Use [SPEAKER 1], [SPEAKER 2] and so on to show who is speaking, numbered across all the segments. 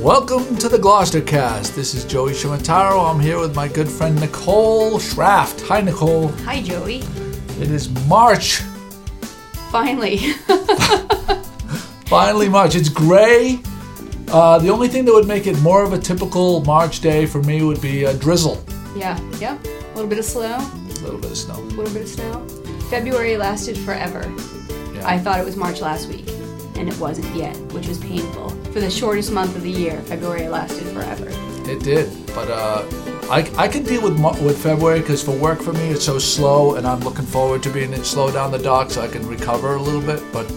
[SPEAKER 1] Welcome to the Gloucestercast. This is Joey Shimataro. I'm here with my good friend Nicole Schraft. Hi, Nicole.
[SPEAKER 2] Hi, Joey.
[SPEAKER 1] It is March.
[SPEAKER 2] Finally.
[SPEAKER 1] Finally March. It's gray. The only thing that would make it more of a typical March day for me would be a drizzle.
[SPEAKER 2] Yeah. Yep. A little bit of snow.
[SPEAKER 1] A little bit of snow.
[SPEAKER 2] A little bit of snow. February lasted forever.
[SPEAKER 1] Yeah.
[SPEAKER 2] I thought it was March last week, and it wasn't yet, which was painful. For the shortest month of the year, February lasted forever.
[SPEAKER 1] It did, but I can deal with February because for work for me it's so slow, and I'm looking forward to being slow down the dock so I can recover a little bit. But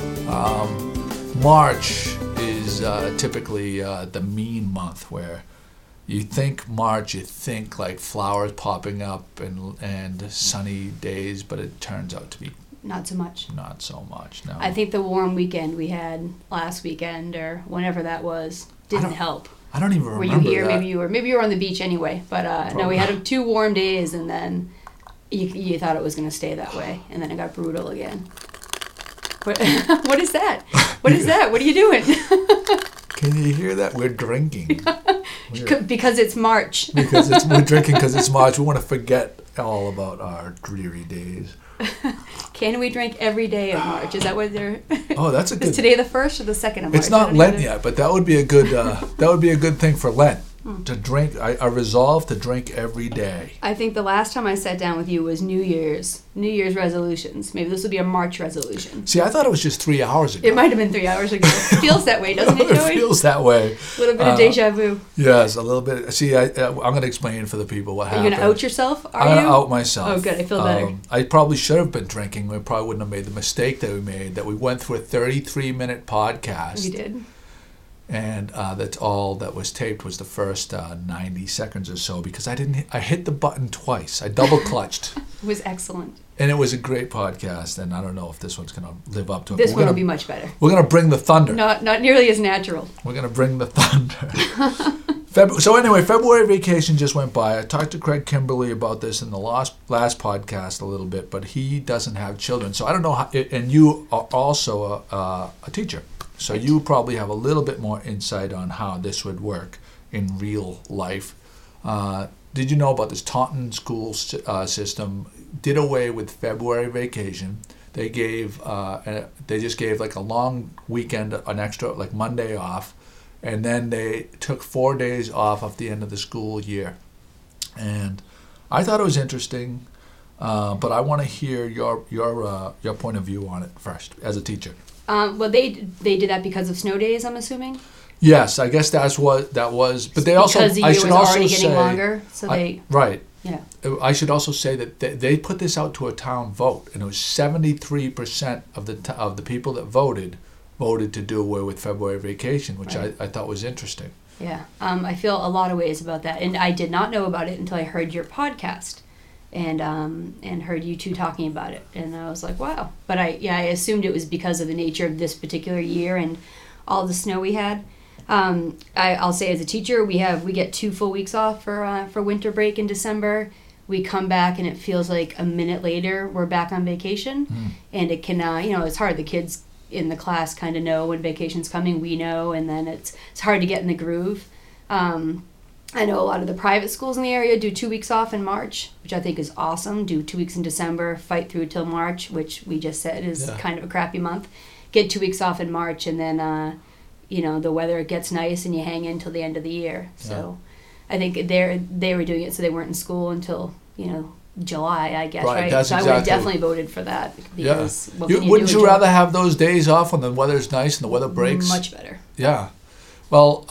[SPEAKER 1] March is typically the mean month where you think March, you think like flowers popping up and sunny days, but it turns out to be
[SPEAKER 2] Not so much.
[SPEAKER 1] not so much. No,
[SPEAKER 2] I think the warm weekend we had last weekend, or whenever that was, didn't help.
[SPEAKER 1] I don't even
[SPEAKER 2] Were
[SPEAKER 1] remember
[SPEAKER 2] you here?
[SPEAKER 1] that.
[SPEAKER 2] Maybe you were on the beach anyway. But no, we had 2 warm days, and then you thought it was going to stay that way, and then it got brutal again. What is that? What is that? What are you doing?
[SPEAKER 1] Can you hear that? We're drinking.
[SPEAKER 2] Because it's March.
[SPEAKER 1] We're drinking because it's March. We want to forget all about our dreary days.
[SPEAKER 2] Can we drink every day of March? Is that what they're?
[SPEAKER 1] Oh, that's a good.
[SPEAKER 2] Is today the 1st or the 2nd of March?
[SPEAKER 1] It's not Lent yet, but that would be a good. That would be a good thing for Lent to drink. I resolve to drink every day.
[SPEAKER 2] I think the last time I sat down with you was New Year's resolutions. Maybe this will be a March resolution.
[SPEAKER 1] See, I thought it was just 3 hours ago.
[SPEAKER 2] It might have been 3 hours ago. It feels that way, doesn't it, Joey?
[SPEAKER 1] It feels that way.
[SPEAKER 2] A little bit of deja vu.
[SPEAKER 1] Yes, a little bit. See, I'm going to explain for the people what happened.
[SPEAKER 2] Are you going to out yourself?
[SPEAKER 1] I'm going to out myself.
[SPEAKER 2] Oh, good. I feel better.
[SPEAKER 1] I probably should have been drinking. We probably wouldn't have made the mistake that we made, that we went through a 33-minute podcast.
[SPEAKER 2] You did.
[SPEAKER 1] And that's all that was taped was the first 90 seconds or so, because I hit the button twice. I double clutched.
[SPEAKER 2] It was excellent.
[SPEAKER 1] And it was a great podcast, and I don't know if this one's going to live up to it.
[SPEAKER 2] This one will be much better.
[SPEAKER 1] We're going to bring the thunder.
[SPEAKER 2] Not nearly as natural.
[SPEAKER 1] We're going to bring the thunder. So anyway, February vacation just went by. I talked to Craig Kimberly about this in the last podcast a little bit, but he doesn't have children. So I don't know how, and you are also a teacher. So you probably have a little bit more insight on how this would work in real life. Did you know about this Taunton school system? Did away with February vacation. They just gave like a long weekend, an extra like Monday off, and then they took 4 days off at the end of the school year. And I thought it was interesting, but I want to hear your point of view on it first as a teacher.
[SPEAKER 2] Well, they did that because of snow days, I'm assuming.
[SPEAKER 1] Yes, I guess that's what that was. But they also,
[SPEAKER 2] because the year was already getting longer, so
[SPEAKER 1] right.
[SPEAKER 2] Yeah.
[SPEAKER 1] I should also say that they put this out to a town vote, and it was 73% of the people that voted to do away with February vacation, which right. I thought was interesting.
[SPEAKER 2] Yeah, I feel a lot of ways about that, and I did not know about it until I heard your podcast. And heard you two talking about it, and I was like, wow. But I assumed it was because of the nature of this particular year and all the snow we had. I'll say as a teacher, we get 2 full weeks off for winter break in December. We come back and it feels like a minute later we're back on vacation, and it can it's hard. The kids in the class kind of know when vacation's coming. We know, and then it's hard to get in the groove. I know a lot of the private schools in the area do 2 weeks off in March, which I think is awesome. Do 2 weeks in December, fight through till March, which we just said is kind of a crappy month. Get 2 weeks off in March, and then, the weather gets nice and you hang in till the end of the year. So I think they were doing it so they weren't in school until, July, I guess, right?
[SPEAKER 1] That's
[SPEAKER 2] so
[SPEAKER 1] exactly.
[SPEAKER 2] I would have definitely voted for that. Because
[SPEAKER 1] wouldn't you rather have those days off when the weather's nice and the weather breaks?
[SPEAKER 2] Much better.
[SPEAKER 1] Yeah. Well,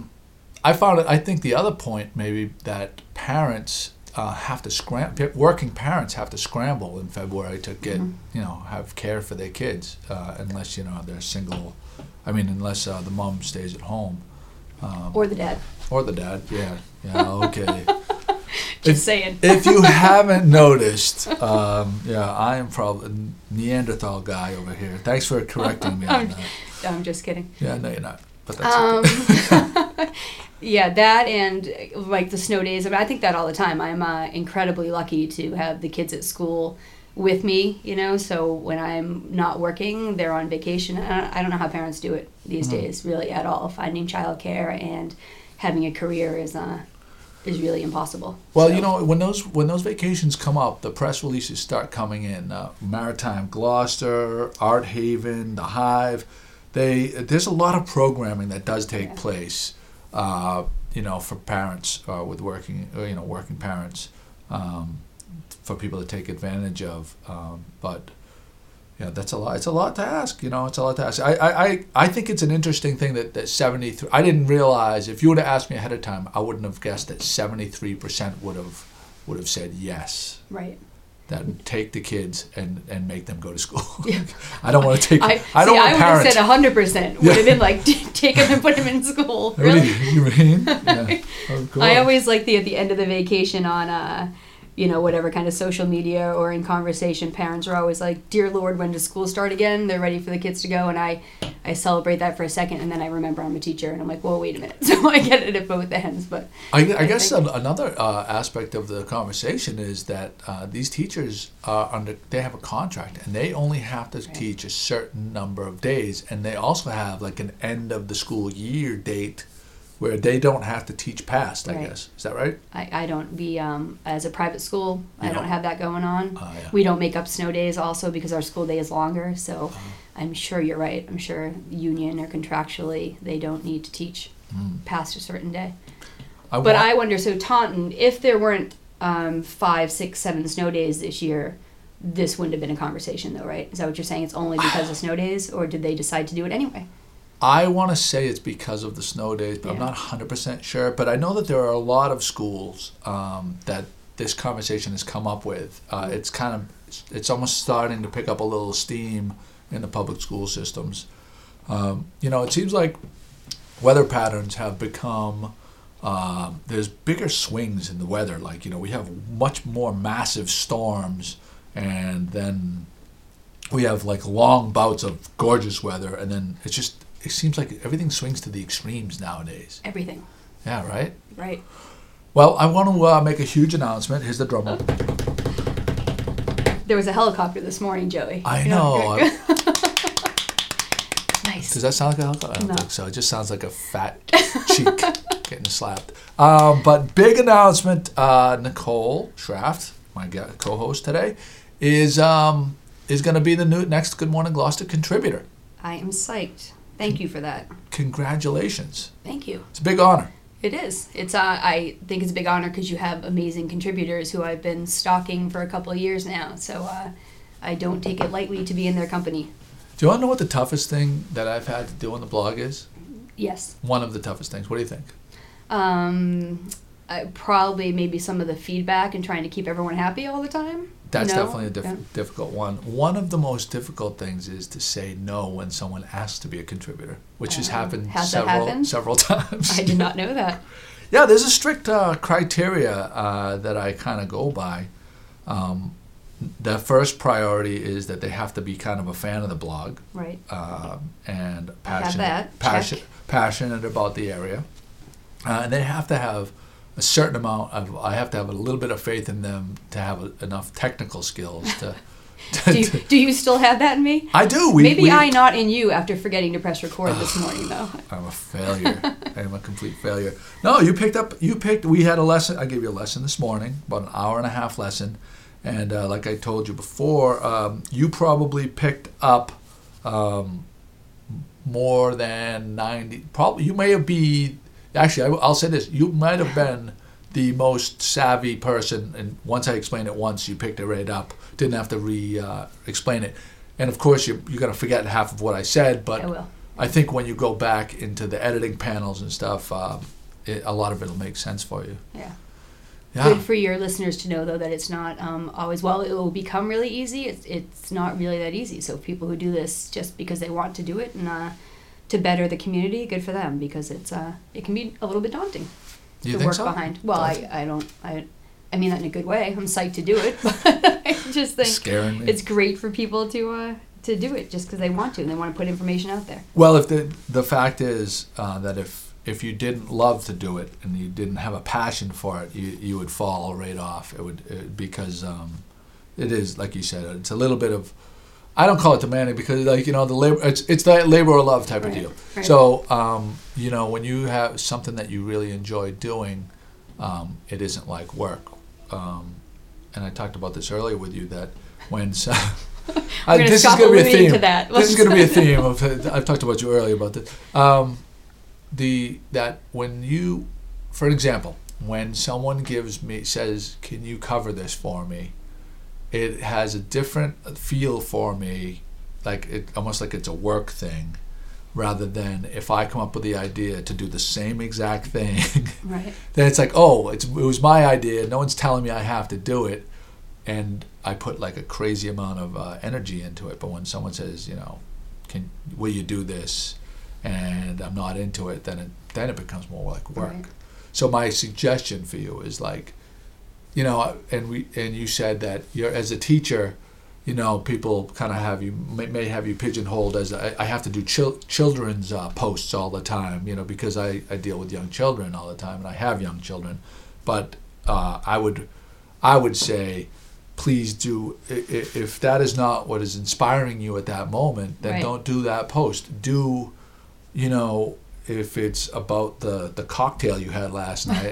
[SPEAKER 1] I think the other point maybe that parents have to scramble, working parents have to scramble in February to get, have care for their kids, unless, they're single. I mean, unless the mom stays at home.
[SPEAKER 2] Or the dad.
[SPEAKER 1] Or the dad, yeah, okay.
[SPEAKER 2] Just saying.
[SPEAKER 1] If you haven't noticed, I am probably a Neanderthal guy over here. Thanks for correcting me on that.
[SPEAKER 2] I'm just kidding.
[SPEAKER 1] Yeah, no, you're not. But that's okay.
[SPEAKER 2] Yeah, that and like the snow days. I think that all the time. I'm incredibly lucky to have the kids at school with me, so when I'm not working, they're on vacation. I don't know how parents do it these days, really, at all. Finding childcare and having a career is really impossible.
[SPEAKER 1] Well,
[SPEAKER 2] So,
[SPEAKER 1] when those vacations come up, the press releases start coming in. Maritime Gloucester, Art Haven, the Hive. There's a lot of programming that does take place, for parents with working parents, for people to take advantage of. But yeah, that's a lot. It's a lot to ask. It's a lot to ask. I think it's an interesting thing that 73. I didn't realize, if you would have asked me ahead of time, I wouldn't have guessed that 73% would have said yes.
[SPEAKER 2] right.
[SPEAKER 1] That take the kids and make them go to school.
[SPEAKER 2] Yeah.
[SPEAKER 1] I don't want to take. I
[SPEAKER 2] I
[SPEAKER 1] don't want
[SPEAKER 2] would have
[SPEAKER 1] parents.
[SPEAKER 2] said 100%. Would have been like, take him and put him in school.
[SPEAKER 1] Really?
[SPEAKER 2] Really?
[SPEAKER 1] You mean? Yeah. Oh, cool.
[SPEAKER 2] I always like at the end of the vacation on, whatever kind of social media or in conversation, parents are always like, "Dear Lord, when does school start again?" They're ready for the kids to go, and I celebrate that for a second, and then I remember I'm a teacher, and I'm like, "Well, wait a minute." So I get it at both ends, but
[SPEAKER 1] I guess another aspect of the conversation is that these teachers they have a contract, and they only have to teach a certain number of days, and they also have like an end of the school year date where they don't have to teach past, I
[SPEAKER 2] Right.
[SPEAKER 1] guess. Is that right?
[SPEAKER 2] I don't as a private school, I don't have that going on.
[SPEAKER 1] Yeah.
[SPEAKER 2] We don't make up snow days also because our school day is longer, so I'm sure you're right. I'm sure union or contractually they don't need to teach past a certain day. But I wonder, so Taunton, if there weren't 5, 6, 7 snow days this year, this wouldn't have been a conversation though, right? Is that what you're saying? It's only because of snow days, or did they decide to do it anyway?
[SPEAKER 1] I want to say it's because of the snow days, but I'm
[SPEAKER 2] Yeah.
[SPEAKER 1] not 100% sure. But I know that there are a lot of schools that this conversation has come up with. It's almost starting to pick up a little steam in the public school systems. It seems like weather patterns have become, there's bigger swings in the weather. Like, we have much more massive storms, and then we have like long bouts of gorgeous weather, and then it seems like everything swings to the extremes nowadays.
[SPEAKER 2] Everything.
[SPEAKER 1] Yeah, right?
[SPEAKER 2] Right.
[SPEAKER 1] Well, I want to make a huge announcement. Here's the drum roll.
[SPEAKER 2] There was a helicopter this morning, Joey.
[SPEAKER 1] I know.
[SPEAKER 2] Nice.
[SPEAKER 1] Does that sound like a helicopter? I don't
[SPEAKER 2] No.
[SPEAKER 1] think so. It just sounds like a fat cheek getting slapped. But big announcement. Nicole Schraft, my co-host today, is going to be the next Good Morning Gloucester contributor.
[SPEAKER 2] I am psyched. Thank you for that.
[SPEAKER 1] Congratulations.
[SPEAKER 2] Thank you.
[SPEAKER 1] It's a big honor.
[SPEAKER 2] It is. It's. I think it's a big honor because you have amazing contributors who I've been stalking for a couple of years now. So I don't take it lightly to be in their company.
[SPEAKER 1] Do you want to know what the toughest thing that I've had to do on the blog is?
[SPEAKER 2] Yes.
[SPEAKER 1] One of the toughest things. What do you think?
[SPEAKER 2] Probably maybe some of the feedback and trying to keep everyone happy all the time.
[SPEAKER 1] That's
[SPEAKER 2] No?
[SPEAKER 1] definitely a difficult one. One of the most difficult things is to say no when someone asks to be a contributor, which has happened
[SPEAKER 2] Has that happened?
[SPEAKER 1] several times.
[SPEAKER 2] I did not know that.
[SPEAKER 1] Yeah, there's a strict criteria that I kind of go by. The first priority is that they have to be kind of a fan of the blog
[SPEAKER 2] Right.
[SPEAKER 1] and
[SPEAKER 2] I have that. Check.
[SPEAKER 1] passionate about the area. And they have to have a certain amount of, I have to have a little bit of faith in them to have enough technical skills to.
[SPEAKER 2] Do you still have that in me?
[SPEAKER 1] I do.
[SPEAKER 2] Maybe I not in you after forgetting to press record this morning though.
[SPEAKER 1] I'm a failure. I am a complete failure. No, we had a lesson. I gave you a lesson this morning, about an hour and a half lesson. And like I told you before, you probably picked up more than 90. Probably you may have been. Actually, I'll say this: you might have been the most savvy person. And once I explained it once, you picked it right up. Didn't have to explain it. And of course, you're going to forget half of what I said. But
[SPEAKER 2] I will.
[SPEAKER 1] I think when you go back into the editing panels and stuff, a lot of it will make sense for you.
[SPEAKER 2] Yeah.
[SPEAKER 1] Yeah.
[SPEAKER 2] Good for your listeners to know, though, that it's not always, well, it will become really easy. It's not really that easy. So people who do this just because they want to do it and to better the community, good for them, because it can be a little bit daunting
[SPEAKER 1] You
[SPEAKER 2] to
[SPEAKER 1] think
[SPEAKER 2] work
[SPEAKER 1] so?
[SPEAKER 2] behind. Well, I mean that in a good way. I'm psyched to do it, but I just think
[SPEAKER 1] Scaring me.
[SPEAKER 2] it's great for people to do it just because they want to and they want to put information out there.
[SPEAKER 1] Well, if the fact is that if you didn't love to do it and you didn't have a passion for it, you would fall right off. It would because it is, like you said, it's a little bit of, I don't call it demanding because, like, the labor, it's that labor or love type of deal.
[SPEAKER 2] Right.
[SPEAKER 1] So, when you have something that you really enjoy doing, it isn't like work. And I talked about this earlier with you, that when this is going to be a theme. This is going to be a theme of, I've talked about you earlier about this. That when you, for example, when someone says, "Can you cover this for me?" It has a different feel for me, almost like it's a work thing, rather than if I come up with the idea to do the same exact thing.
[SPEAKER 2] Right.
[SPEAKER 1] Then it's like, oh, it was my idea. No one's telling me I have to do it, and I put like a crazy amount of energy into it. But when someone says, will you do this, and I'm not into it, then it becomes more like work.
[SPEAKER 2] Right.
[SPEAKER 1] So my suggestion for you is like, and you said that you're, as a teacher, people kind of may have you pigeonholed as I have to do children's posts all the time, because I deal with young children all the time, and I have young children. But I would say, please do, if that is not what is inspiring you at that moment, then
[SPEAKER 2] Right.
[SPEAKER 1] don't do that post. Do, if it's about the cocktail you had last night,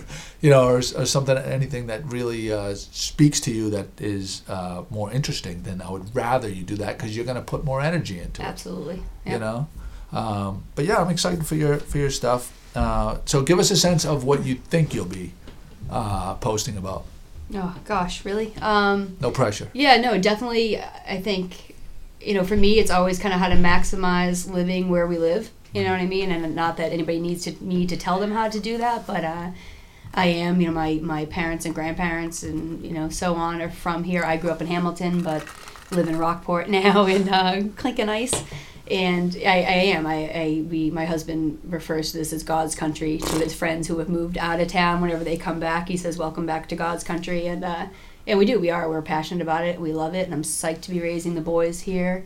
[SPEAKER 1] or something, anything that really speaks to you that is more interesting, then I would rather you do that, because you're going to put more energy into it.
[SPEAKER 2] Absolutely. Yep.
[SPEAKER 1] But yeah, I'm excited for your stuff. So give us a sense of what you think you'll be posting about.
[SPEAKER 2] Oh gosh, really?
[SPEAKER 1] No pressure.
[SPEAKER 2] Yeah, no, definitely. I think, for me, it's always kind of how to maximize living where we live. You know what I mean? And not that anybody needs to tell them how to do that, but I am. My parents and grandparents and so on are from here. I grew up in Hamilton, but live in Rockport now in Clinton Ice. And I am. My husband refers to this as God's country to his friends who have moved out of town. Whenever they come back, he says, "Welcome back to God's country." And we do. We're passionate about it. We love it, and I'm psyched to be raising the boys here.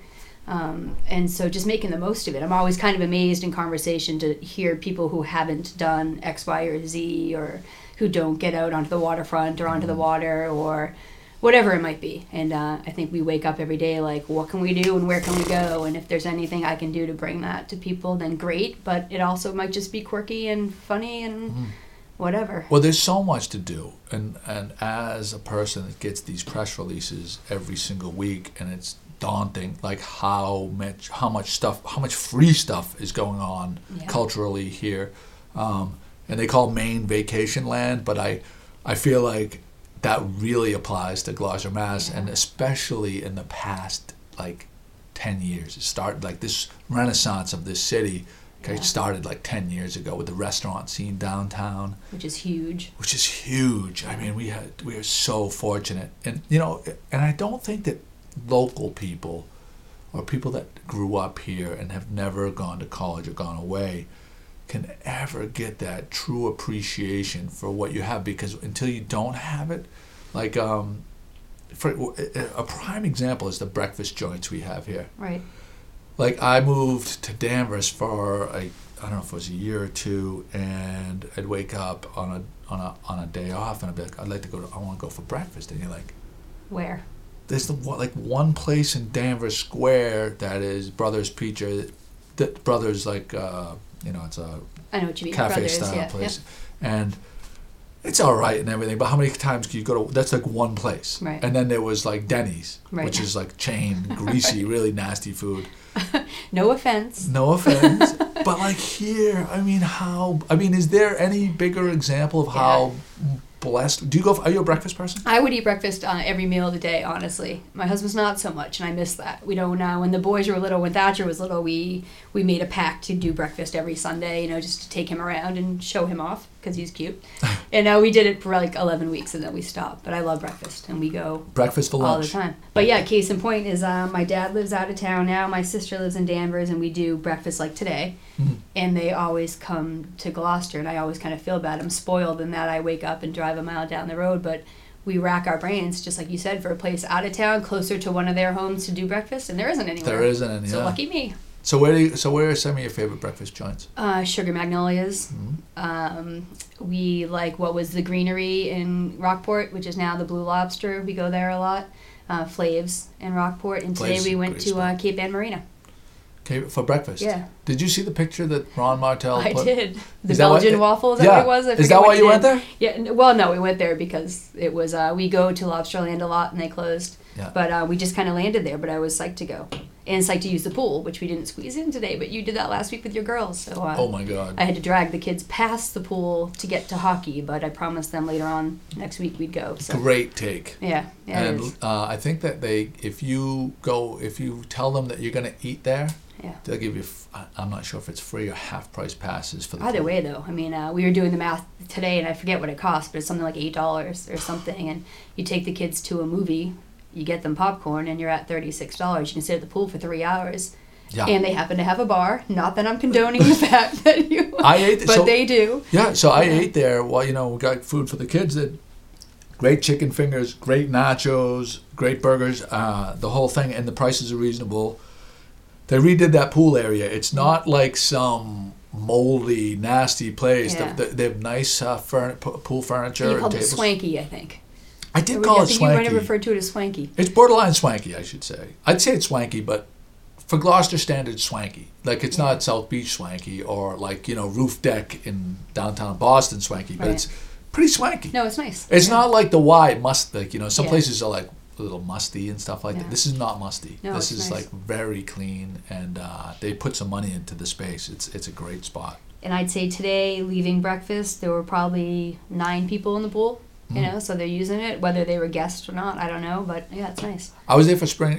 [SPEAKER 2] And so just making the most of it. I'm always kind of amazed in conversation to hear people who haven't done X, Y, or Z, or who don't get out onto the waterfront or onto the water or whatever it might be. And I think we wake up every day like, what can we do and where can we go? And if there's anything I can do to bring that to people, then great. But it also might just be quirky and funny and whatever.
[SPEAKER 1] Well, there's so much to do. And as a person that gets these press releases every single week, and it's daunting, like how much free stuff is going on culturally here. And they call Maine vacation land, but I feel like that really applies to Gloucester, Mass, and especially in the past 10 years. It started like this renaissance of this city. Started 10 years ago with the restaurant scene downtown,
[SPEAKER 2] which is huge.
[SPEAKER 1] I mean, we are so fortunate, and and I don't think that local people or people that grew up here and have never gone to college or gone away can ever get that true appreciation for what you have, because until you don't have it, for a prime example is the breakfast joints we have here.
[SPEAKER 2] Right.
[SPEAKER 1] I moved to Danvers for I don't know if it was a year or two, and I'd wake up on a day off and I'd be like, I want to go for breakfast, and you're like,
[SPEAKER 2] where?
[SPEAKER 1] There's one place in Danvers Square that is Brothers Pizza, that Brothers it's a
[SPEAKER 2] I know what you mean.
[SPEAKER 1] cafe
[SPEAKER 2] Brothers,
[SPEAKER 1] style place, and it's all right and everything. But how many times can you go to? That's one place,
[SPEAKER 2] right?
[SPEAKER 1] And then there was Denny's,
[SPEAKER 2] right,
[SPEAKER 1] which is chain, greasy, really nasty food.
[SPEAKER 2] No offense.
[SPEAKER 1] No offense, but here, is there any bigger example of how blessed? Are you a breakfast person?
[SPEAKER 2] I would eat breakfast every meal of the day, honestly. My husband's not so much, and I miss that. We don't when the boys were little, when Thatcher was little, we made a pact to do breakfast every Sunday, just to take him around and show him off because he's cute. And we did it for 11 weeks, and then we stopped. But I love breakfast, and we go
[SPEAKER 1] breakfast for lunch
[SPEAKER 2] all the time. But yeah, case in point is my dad lives out of town now. My sister lives in Danvers, and we do breakfast like today.
[SPEAKER 1] Mm-hmm.
[SPEAKER 2] And they always come to Gloucester, and I always kind of feel bad. I'm spoiled in that I wake up and drive a mile down the road, but we rack our brains, just like you said, for a place out of town, closer to one of their homes to do breakfast, and there isn't anywhere.
[SPEAKER 1] There isn't any.
[SPEAKER 2] So lucky me.
[SPEAKER 1] So where are some of your favorite breakfast joints?
[SPEAKER 2] Sugar Magnolias. We like what was the Greenery in Rockport, which is now the Blue Lobster. We go there a lot. Flaves in Rockport, and today
[SPEAKER 1] Flaves,
[SPEAKER 2] we went
[SPEAKER 1] great
[SPEAKER 2] to
[SPEAKER 1] spot.
[SPEAKER 2] Cape Ann Marina.
[SPEAKER 1] Okay, for breakfast.
[SPEAKER 2] Yeah.
[SPEAKER 1] Did you see the picture that Ron Martell
[SPEAKER 2] I
[SPEAKER 1] put?
[SPEAKER 2] did. The
[SPEAKER 1] Is that what-
[SPEAKER 2] Belgian waffle, is that
[SPEAKER 1] yeah.
[SPEAKER 2] what it was? I
[SPEAKER 1] Is
[SPEAKER 2] forget
[SPEAKER 1] that
[SPEAKER 2] what
[SPEAKER 1] why you went
[SPEAKER 2] did.
[SPEAKER 1] there?
[SPEAKER 2] Yeah, well, no, we went there because it was, we go to Lobsterland a lot and they closed.
[SPEAKER 1] Yeah.
[SPEAKER 2] But we just kind of landed there, but I was psyched to go. And psyched to use the pool, which we didn't squeeze in today, but you did that last week with your girls. So
[SPEAKER 1] Oh my God.
[SPEAKER 2] I had to drag the kids past the pool to get to hockey, but I promised them later on next week we'd go. So.
[SPEAKER 1] Great take.
[SPEAKER 2] Yeah, it
[SPEAKER 1] And
[SPEAKER 2] is.
[SPEAKER 1] I think that if you tell them that you're going to eat there,
[SPEAKER 2] Yeah.
[SPEAKER 1] they'll give you, I'm not sure if it's free or half price passes for the
[SPEAKER 2] Either
[SPEAKER 1] pool.
[SPEAKER 2] way, though, I mean, we were doing the math today, and I forget what it cost, but it's something like $8 or something. And you take the kids to a movie, you get them popcorn, and you're at $36. You can sit at the pool for 3 hours,
[SPEAKER 1] Yeah.
[SPEAKER 2] and they happen to have a bar. Not that I'm condoning the fact that you,
[SPEAKER 1] I ate,
[SPEAKER 2] but
[SPEAKER 1] so,
[SPEAKER 2] they do.
[SPEAKER 1] Yeah, so I ate there. Well, we got food for the kids. That great chicken fingers, great nachos, great burgers, the whole thing, and the prices are reasonable. They redid that pool area. It's not like some moldy, nasty place.
[SPEAKER 2] Yeah.
[SPEAKER 1] They have nice pool furniture
[SPEAKER 2] You
[SPEAKER 1] and
[SPEAKER 2] called it
[SPEAKER 1] tables.
[SPEAKER 2] swanky, I think.
[SPEAKER 1] I did
[SPEAKER 2] Or
[SPEAKER 1] call
[SPEAKER 2] I
[SPEAKER 1] it
[SPEAKER 2] think
[SPEAKER 1] swanky.
[SPEAKER 2] you might have referred to it as swanky.
[SPEAKER 1] It's borderline swanky, I should say. I'd say it's swanky, but for Gloucester standards, swanky. Like it's not South Beach swanky or like roof deck in downtown Boston swanky, but
[SPEAKER 2] Right.
[SPEAKER 1] it's pretty swanky.
[SPEAKER 2] No, it's nice.
[SPEAKER 1] It's
[SPEAKER 2] Yeah.
[SPEAKER 1] not like the Y must some
[SPEAKER 2] Yeah.
[SPEAKER 1] places are like a little musty and stuff like
[SPEAKER 2] Yeah.
[SPEAKER 1] that. This is not musty.
[SPEAKER 2] No,
[SPEAKER 1] this
[SPEAKER 2] it's
[SPEAKER 1] is
[SPEAKER 2] nice.
[SPEAKER 1] like very clean, and they put some money into the space. It's a great spot.
[SPEAKER 2] And I'd say today, leaving breakfast, there were probably 9 people in the pool. So they're using it, whether they were guests or not, I don't know, but yeah, it's nice.
[SPEAKER 1] I was there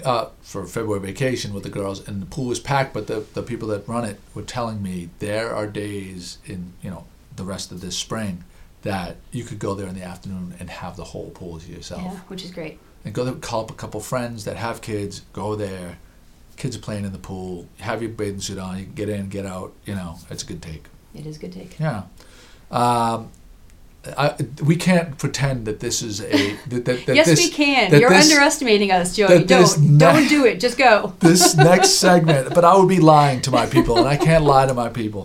[SPEAKER 1] for February vacation with the girls, and the pool was packed. But the people that run it were telling me there are days in the rest of this spring that you could go there in the afternoon and have the whole pool to yourself.
[SPEAKER 2] Yeah, which is great.
[SPEAKER 1] And go there, call up a couple friends that have kids, go there. Kids are playing in the pool. Have your bathing suit on. You can get in, get out. It's a good take.
[SPEAKER 2] It is a good take.
[SPEAKER 1] Yeah. We can't pretend that this is a that
[SPEAKER 2] Yes,
[SPEAKER 1] this,
[SPEAKER 2] we can.
[SPEAKER 1] that
[SPEAKER 2] You're
[SPEAKER 1] this-
[SPEAKER 2] underestimating us, Joey.
[SPEAKER 1] that this
[SPEAKER 2] Don't do it. Just go.
[SPEAKER 1] this next segment. But I would be lying to my people, and I can't lie to my people.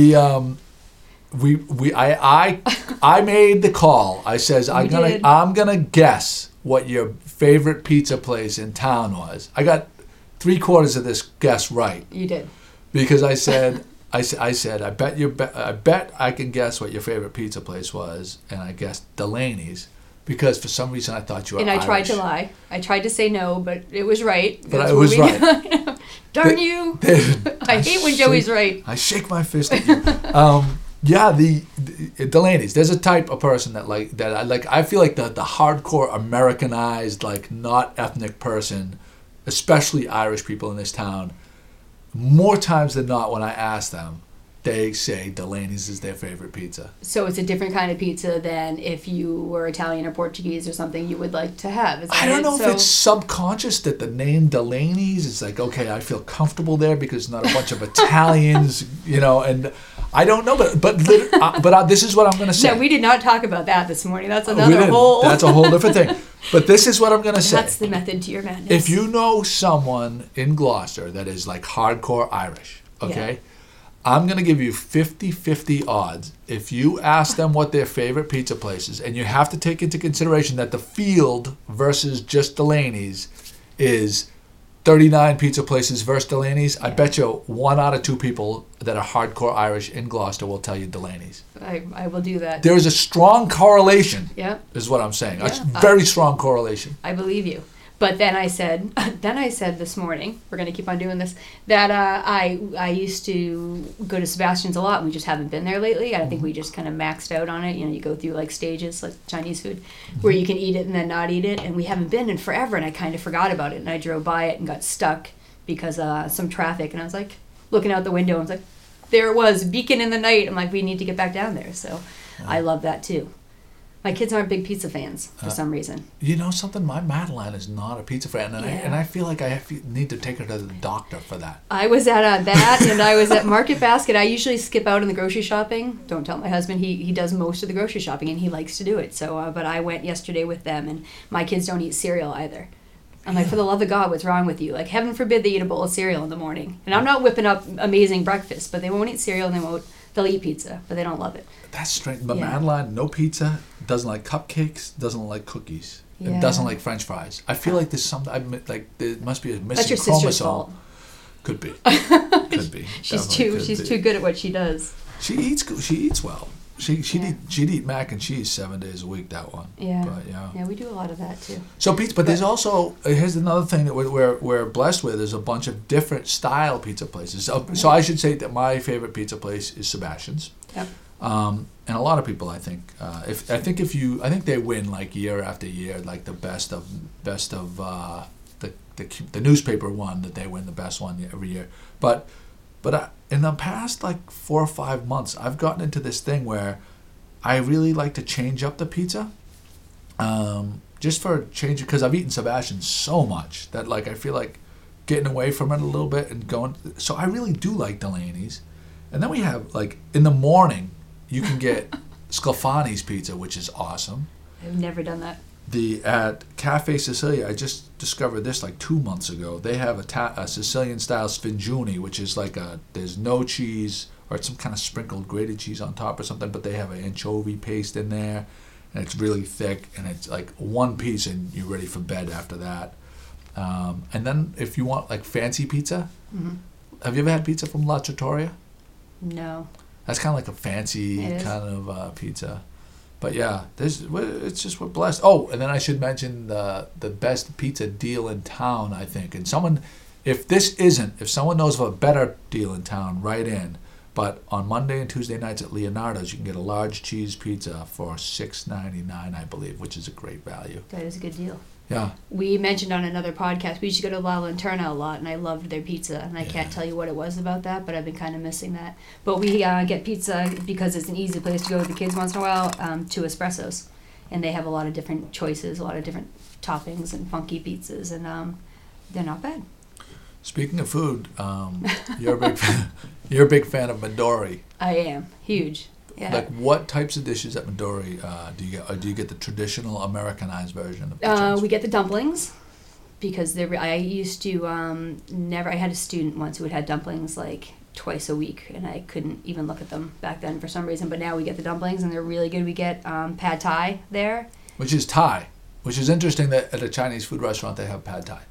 [SPEAKER 1] I made the call. I says I'm gonna guess what your favorite pizza place in town was. I got 3/4 of this guess right
[SPEAKER 2] You did.
[SPEAKER 1] because I said I said I bet I can guess what your favorite pizza place was, and I guessed Delaney's because for some reason I thought you were
[SPEAKER 2] And I tried to
[SPEAKER 1] Irish.
[SPEAKER 2] lie. I tried to say no, but it was right.
[SPEAKER 1] But
[SPEAKER 2] That's
[SPEAKER 1] it was
[SPEAKER 2] what
[SPEAKER 1] right.
[SPEAKER 2] Darn you. I hate when Joey's right.
[SPEAKER 1] I shake my fist at you. Yeah, the Delaney's. There's a type of person that I like. I feel like the hardcore Americanized, like not ethnic person, especially Irish people in this town. More times than not, when I ask them, they say Delaney's is their favorite pizza.
[SPEAKER 2] So it's a different kind of pizza than if you were Italian or Portuguese or something you would like to have. Is that
[SPEAKER 1] I don't
[SPEAKER 2] it?
[SPEAKER 1] know
[SPEAKER 2] So-
[SPEAKER 1] if it's subconscious that the name Delaney's is like, okay, I feel comfortable there because not a bunch of Italians, and I don't know, but this is what I'm going to say.
[SPEAKER 2] No, we did not talk about that this morning. That's
[SPEAKER 1] We
[SPEAKER 2] another
[SPEAKER 1] didn't.
[SPEAKER 2] whole.
[SPEAKER 1] That's a whole different thing. But this is what I'm going to say.
[SPEAKER 2] That's the method to your madness.
[SPEAKER 1] If you know someone in Gloucester that is like hardcore Irish, okay,
[SPEAKER 2] Yeah.
[SPEAKER 1] I'm going to give you 50-50 odds. If you ask them what their favorite pizza place is, and you have to take into consideration that the field versus just Delaney's is 39 pizza places versus Delaney's, I bet you 1 out of 2 people that are hardcore Irish in Gloucester will tell you Delaney's.
[SPEAKER 2] I will do that.
[SPEAKER 1] There is a strong correlation,
[SPEAKER 2] Yeah,
[SPEAKER 1] is what I'm saying.
[SPEAKER 2] Yeah.
[SPEAKER 1] A very strong correlation.
[SPEAKER 2] I believe you. But then I said this morning, we're going to keep on doing this, that I used to go to Sebastian's a lot, and we just haven't been there lately. I think we just kind of maxed out on it. You go through like stages, like Chinese food, where you can eat it and then not eat it. And we haven't been in forever, and I kind of forgot about it. And I drove by it and got stuck because some traffic. And I was like, looking out the window, I was like, there it was, beacon in the night. I'm like, we need to get back down there. So I love that too. My kids aren't big pizza fans for some reason.
[SPEAKER 1] You know something? My Madeline is not a pizza fan, and I feel like I need to take her to the doctor for that.
[SPEAKER 2] I was at that, and I was at Market Basket. I usually skip out on the grocery shopping. Don't tell my husband. He does most of the grocery shopping, and he likes to do it. So, but I went yesterday with them, and my kids don't eat cereal either. I'm like, for the love of God, what's wrong with you? Like, heaven forbid they eat a bowl of cereal in the morning. And I'm not whipping up amazing breakfast, but they won't eat cereal and they'll eat pizza, but they don't love it.
[SPEAKER 1] That's strange. But Madeline, no pizza, doesn't like cupcakes, doesn't like cookies, and doesn't like French fries. I feel like there's something, there must be a missing
[SPEAKER 2] That's your
[SPEAKER 1] chromosome.
[SPEAKER 2] sister's fault.
[SPEAKER 1] Could be. Could be.
[SPEAKER 2] She's too good at what she does.
[SPEAKER 1] She eats well. She'd eat mac and cheese 7 days a week. That one.
[SPEAKER 2] Yeah.
[SPEAKER 1] But,
[SPEAKER 2] yeah, we do a lot of that too.
[SPEAKER 1] So pizza, but there's also here's another thing that we're blessed with is a bunch of different style pizza places. So I should say that my favorite pizza place is Sebastian's.
[SPEAKER 2] Yep.
[SPEAKER 1] And a lot of people, I think, I think they win like year after year, like the best of the newspaper one that they win the best one every year. But in the past like 4 or 5 months, I've gotten into this thing where I really like to change up the pizza, just for a change, because I've eaten Sebastian's so much that like I feel like getting away from it a little bit and going. So I really do like Delaney's, and then we have like in the morning you can get Sclafani's pizza, which is awesome.
[SPEAKER 2] I've never done that.
[SPEAKER 1] At Cafe Sicilia, I just discovered this like 2 months ago. They have a Sicilian style sfingiuni, which is like there's no cheese or it's some kind of sprinkled grated cheese on top or something, but they have an anchovy paste in there, and it's really thick, and it's like one piece, and you're ready for bed after that. And then if you want like fancy pizza, have you ever had pizza from La Trattoria?
[SPEAKER 2] No.
[SPEAKER 1] That's kind of like a fancy kind of pizza. But yeah, it's just we're blessed. Oh, and then I should mention the best pizza deal in town, I think. And if someone knows of a better deal in town, write in. But on Monday and Tuesday nights at Leonardo's, you can get a large cheese pizza for $6.99, I believe, which is a great value.
[SPEAKER 2] That is a good deal.
[SPEAKER 1] Yeah.
[SPEAKER 2] We mentioned on another podcast, we used to go to La Lanterna a lot, and I loved their pizza. And I can't tell you what it was about that, but I've been kind of missing that. But we get pizza because it's an easy place to go with the kids once in a while, to Espresso's. And they have a lot of different choices, a lot of different toppings and funky pizzas, and they're not bad.
[SPEAKER 1] Speaking of food, you're a big fan of Midori.
[SPEAKER 2] I am. Huge. Yeah.
[SPEAKER 1] Like, what types of dishes at Midori do you get? Or do you get the traditional Americanized version of the
[SPEAKER 2] we get the dumplings, because I used to I had a student once who had dumplings like twice a week, and I couldn't even look at them back then for some reason. But now we get the dumplings, and they're really good. We get pad thai there. Which is Thai.
[SPEAKER 1] Which is interesting that at a Chinese food restaurant they have pad thai.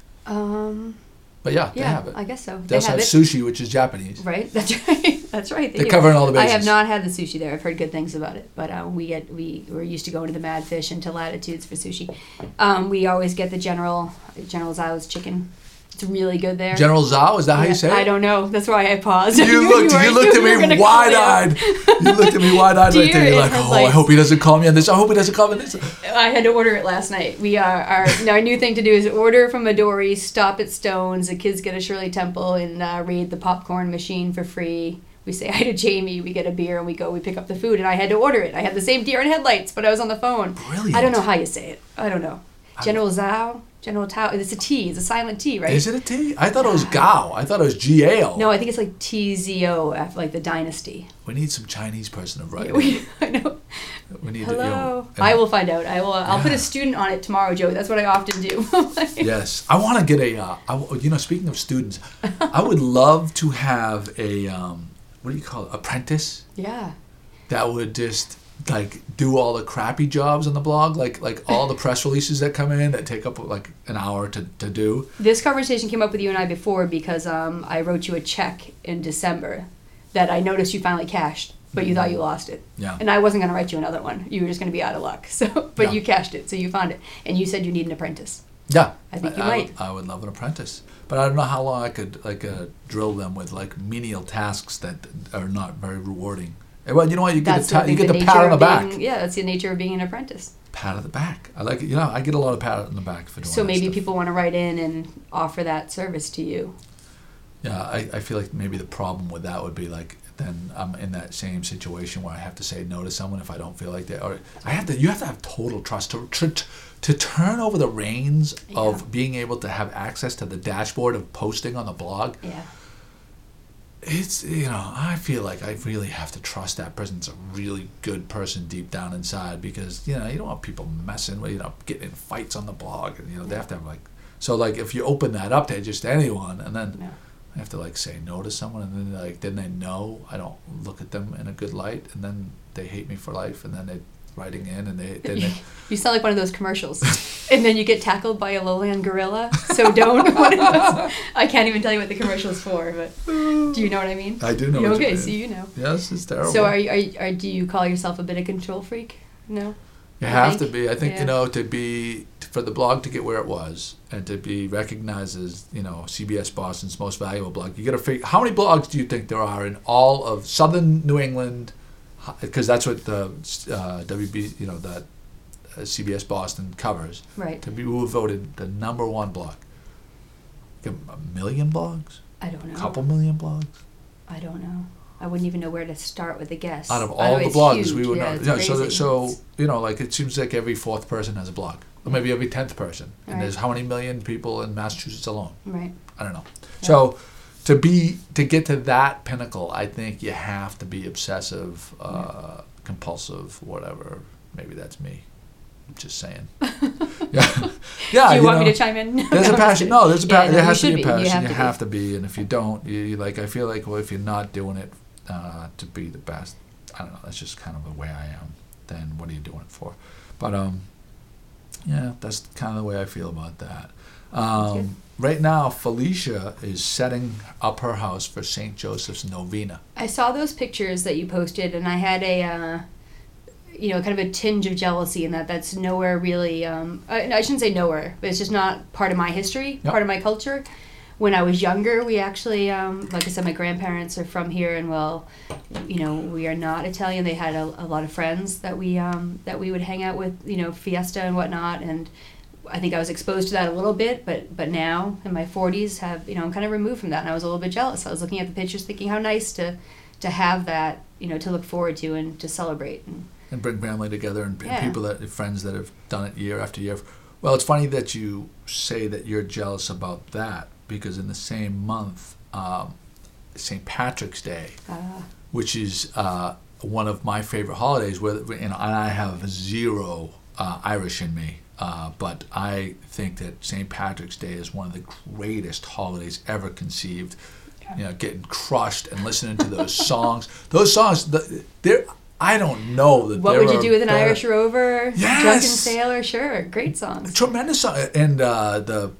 [SPEAKER 1] But they have it.
[SPEAKER 2] I guess so.
[SPEAKER 1] They also have sushi, which is Japanese.
[SPEAKER 2] Right, that's right. That's right.
[SPEAKER 1] They're covering all the bases.
[SPEAKER 2] I have not had the sushi there. I've heard good things about it. But we're used to going to the Mad Fish and to Latitudes for sushi. We always get the General Tso's chicken. It's really good there.
[SPEAKER 1] General Tso, is that how you say it?
[SPEAKER 2] I don't know. That's why I paused.
[SPEAKER 1] You looked at me wide-eyed. You looked at me wide-eyed right there. You're like, I hope he doesn't call me on this. I hope he doesn't call me on this.
[SPEAKER 2] I had to order it last night. Our new thing to do is order from Midori, stop at Stone's. The kids get a Shirley Temple and raid the popcorn machine for free. We say hi to Jamie, we get a beer, and we pick up the food. And I had to order it. I had the same deer in headlights, but I was on the phone.
[SPEAKER 1] Brilliant.
[SPEAKER 2] I don't know how you say it. I don't know. General Tso? General Tao. It's a T. It's a silent T, right?
[SPEAKER 1] Is it a T? I thought it was Gao. I thought it was G-A-O.
[SPEAKER 2] No, I think it's like T-Z-O, after like the dynasty.
[SPEAKER 1] We need some Chinese person to write
[SPEAKER 2] it. I know.
[SPEAKER 1] We need
[SPEAKER 2] Hello. I will find out. I'll put a student on it tomorrow, Joe. That's what I often do.
[SPEAKER 1] Yes. I want to get speaking of students, I would love to have a, what do you call it, apprentice?
[SPEAKER 2] Yeah.
[SPEAKER 1] That would just like do all the crappy jobs on the blog, like all the press releases that come in that take up like an hour to do.
[SPEAKER 2] This conversation came up with you and I before because I wrote you a check in December that I noticed you finally cashed, but you thought you lost it.
[SPEAKER 1] Yeah.
[SPEAKER 2] And I wasn't going to write you another one. You were just going to be out of luck. But you cashed it, so you found it, and you said you need an apprentice.
[SPEAKER 1] Yeah.
[SPEAKER 2] I think you might.
[SPEAKER 1] I would love an apprentice, but I don't know how long I could drill them with like menial tasks that are not very rewarding. Well, you know what? You get the pat on the back.
[SPEAKER 2] That's the nature of being an apprentice.
[SPEAKER 1] Pat on the back. I like it. I get a lot of pat on the back for doing that.
[SPEAKER 2] So maybe people want to write in and offer that service to you.
[SPEAKER 1] Yeah, I feel like maybe the problem with that would be like then I'm in that same situation where I have to say no to someone if I don't feel like that, or you have to have total trust to turn over the reins of being able to have access to the dashboard of posting on the blog.
[SPEAKER 2] Yeah.
[SPEAKER 1] It's, I feel like I really have to trust that person's a really good person deep down inside, because, you don't want people messing with, getting in fights on the blog, and, they have to have like So like if you open that up to just anyone, and then
[SPEAKER 2] Yeah.
[SPEAKER 1] I have to like say no to someone, and then like then they know I don't look at them in a good light, and then they hate me for life, and then they writing in, and they
[SPEAKER 2] You sound like one of those commercials. And then you get tackled by a lowland gorilla, so don't. One of those. I can't even tell you what the commercial is for, but do you know what I mean?
[SPEAKER 1] I do know. What
[SPEAKER 2] Okay,
[SPEAKER 1] you
[SPEAKER 2] so
[SPEAKER 1] mean.
[SPEAKER 2] you know.
[SPEAKER 1] Yes, it's terrible.
[SPEAKER 2] So do you call yourself a bit of control freak? No?
[SPEAKER 1] You
[SPEAKER 2] I
[SPEAKER 1] have
[SPEAKER 2] think.
[SPEAKER 1] to be. I think,
[SPEAKER 2] Yeah.
[SPEAKER 1] you know, for the blog to get where it was and to be recognized as, you know, CBS Boston's most valuable blog, you got to figure, how many blogs do you think there are in all of southern New England? Because that's what the WB, you know, that CBS Boston covers.
[SPEAKER 2] Right.
[SPEAKER 1] To be voted the number one blog. A million blogs?
[SPEAKER 2] I don't know.
[SPEAKER 1] A couple million blogs?
[SPEAKER 2] I don't know. I wouldn't even know where to start with a guess.
[SPEAKER 1] Out of
[SPEAKER 2] I
[SPEAKER 1] all
[SPEAKER 2] know
[SPEAKER 1] the
[SPEAKER 2] it's
[SPEAKER 1] blogs,
[SPEAKER 2] huge.
[SPEAKER 1] we would
[SPEAKER 2] Yeah,
[SPEAKER 1] know.
[SPEAKER 2] it's
[SPEAKER 1] Yeah,
[SPEAKER 2] crazy.
[SPEAKER 1] so you know, like it seems like every fourth person has a blog, or maybe every 10th person. And
[SPEAKER 2] Right.
[SPEAKER 1] there's how many million people in Massachusetts alone?
[SPEAKER 2] Right.
[SPEAKER 1] I don't know.
[SPEAKER 2] Yeah.
[SPEAKER 1] So to get to that pinnacle, I think you have to be obsessive, compulsive, whatever. Maybe that's me. I'm just saying. Yeah. Yeah.
[SPEAKER 2] Do you want
[SPEAKER 1] know,
[SPEAKER 2] me to chime in?
[SPEAKER 1] There's
[SPEAKER 2] No,
[SPEAKER 1] a
[SPEAKER 2] I'm
[SPEAKER 1] passion.
[SPEAKER 2] just
[SPEAKER 1] No, there's a
[SPEAKER 2] kidding.
[SPEAKER 1] passion.
[SPEAKER 2] Yeah,
[SPEAKER 1] There
[SPEAKER 2] no,
[SPEAKER 1] has to
[SPEAKER 2] you
[SPEAKER 1] be a
[SPEAKER 2] should be. You
[SPEAKER 1] passion.
[SPEAKER 2] have
[SPEAKER 1] You
[SPEAKER 2] to
[SPEAKER 1] have to be. And if you don't, you like. I feel like, well, if you're not doing it to be the best, I don't know. That's just kind of the way I am. Then what are you doing it for? But yeah, that's kind of the way I feel about that.
[SPEAKER 2] Good.
[SPEAKER 1] Right now, Felicia is setting up her house for St. Joseph's Novena.
[SPEAKER 2] I saw those pictures that you posted, and I had a, kind of a tinge of jealousy in that. That's nowhere really. I shouldn't say nowhere, but it's just not part of my history,
[SPEAKER 1] Yep.
[SPEAKER 2] part of my culture. When I was younger, we actually, like I said, my grandparents are from here, and we are not Italian. They had a lot of friends that we would hang out with, fiesta and whatnot, and I think I was exposed to that a little bit, but now in my 40s I'm kind of removed from that, and I was a little bit jealous. I was looking at the pictures thinking how nice to have that, to look forward to and to celebrate.
[SPEAKER 1] And bring family together and
[SPEAKER 2] Yeah.
[SPEAKER 1] friends that have done it year after year. Well, it's funny that you say that you're jealous about that, because in the same month, St. Patrick's Day, which is one of my favorite holidays, and I have zero Irish in me, but I think that St. Patrick's Day is one of the greatest holidays ever conceived. Getting crushed and listening to those songs. Those songs, they're. I don't know that.
[SPEAKER 2] What would you do with an Irish Rover?
[SPEAKER 1] Yes.
[SPEAKER 2] Drunken Sailor, sure, great songs.
[SPEAKER 1] Tremendous song, and the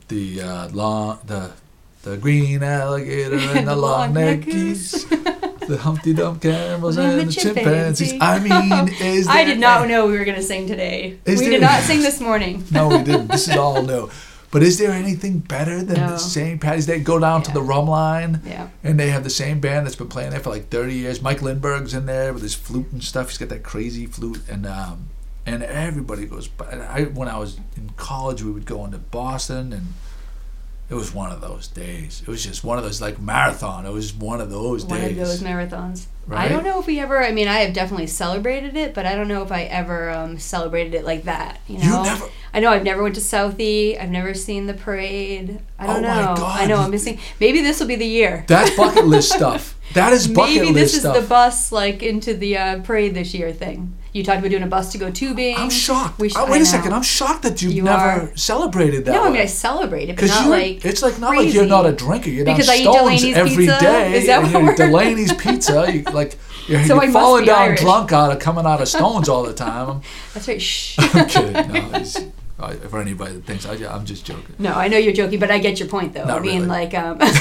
[SPEAKER 1] green alligator and the long neck geese, the Humpty Dump camels and the chimpanzees. I mean,
[SPEAKER 2] I did not know we were going to sing today. We did not sing this morning.
[SPEAKER 1] No, we didn't. This is all new. But is there anything better than
[SPEAKER 2] No.
[SPEAKER 1] the St. Patty's Day? Go down to the rum line,
[SPEAKER 2] Yeah.
[SPEAKER 1] and they have the same band that's been playing there for like 30 years. Mike Lindberg's in there with his flute and stuff. He's got that crazy flute, and everybody goes. When I was in college, we would go into Boston, and it was one of those days. It was just one of those, like, marathon. It was one of those days.
[SPEAKER 2] One of those marathons.
[SPEAKER 1] Right?
[SPEAKER 2] I don't know if we ever, I have definitely celebrated it, but I don't know if I ever celebrated it like that. You
[SPEAKER 1] never?
[SPEAKER 2] I know I've never went to Southie. I've never seen the parade. I don't know.
[SPEAKER 1] Oh my God.
[SPEAKER 2] I know I'm missing. Maybe this will be the year.
[SPEAKER 1] That's bucket list stuff. That is bucket
[SPEAKER 2] Maybe
[SPEAKER 1] list
[SPEAKER 2] this
[SPEAKER 1] stuff.
[SPEAKER 2] is the bus, like, into the parade this year thing. You talked about doing a bus to go tubing.
[SPEAKER 1] I'm shocked.
[SPEAKER 2] Wait
[SPEAKER 1] a second. I'm shocked that you've never celebrated that.
[SPEAKER 2] No, I
[SPEAKER 1] way.
[SPEAKER 2] I celebrate it, but not like
[SPEAKER 1] it's like not
[SPEAKER 2] crazy.
[SPEAKER 1] like you're not a drinker. You're
[SPEAKER 2] Because
[SPEAKER 1] down
[SPEAKER 2] I eat
[SPEAKER 1] Stones
[SPEAKER 2] Delaney's
[SPEAKER 1] every
[SPEAKER 2] pizza?
[SPEAKER 1] day.
[SPEAKER 2] Is that
[SPEAKER 1] and
[SPEAKER 2] what
[SPEAKER 1] you're
[SPEAKER 2] we're-
[SPEAKER 1] Delaney's pizza? You're
[SPEAKER 2] So I must
[SPEAKER 1] falling
[SPEAKER 2] be
[SPEAKER 1] down
[SPEAKER 2] Irish.
[SPEAKER 1] drunk coming out of Stones all the time.
[SPEAKER 2] That's right. Shh.
[SPEAKER 1] I'm kidding. No, for anybody that thinks I'm just joking.
[SPEAKER 2] No, I know you're joking, but I get your point, though.
[SPEAKER 1] Not really.
[SPEAKER 2] Like,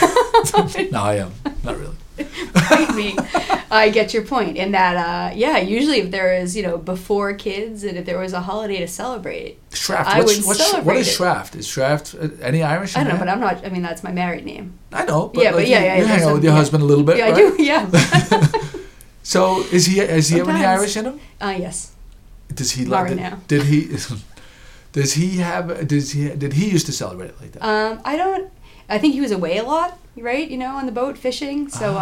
[SPEAKER 1] No, I am not really.
[SPEAKER 2] bite me. I get your point in that. Usually if there is, before kids, and if there was a holiday to celebrate,
[SPEAKER 1] Shraft.
[SPEAKER 2] I would
[SPEAKER 1] What
[SPEAKER 2] celebrate
[SPEAKER 1] is
[SPEAKER 2] it.
[SPEAKER 1] Shraft? Is Shraft any Irish?
[SPEAKER 2] I
[SPEAKER 1] in
[SPEAKER 2] don't know,
[SPEAKER 1] there?
[SPEAKER 2] but I'm not. That's my married name.
[SPEAKER 1] I know. But
[SPEAKER 2] Yeah, but
[SPEAKER 1] like,
[SPEAKER 2] yeah,
[SPEAKER 1] you hang out with your husband a little bit,
[SPEAKER 2] Yeah,
[SPEAKER 1] right?
[SPEAKER 2] I do. Yeah.
[SPEAKER 1] So does he have any
[SPEAKER 2] Sometimes.
[SPEAKER 1] Irish in him?
[SPEAKER 2] Yes.
[SPEAKER 1] Does he
[SPEAKER 2] Laurie
[SPEAKER 1] like?
[SPEAKER 2] now.
[SPEAKER 1] Did he? Does he have? Did he used to celebrate it like that?
[SPEAKER 2] I don't. I think he was away a lot, right? On the boat fishing. So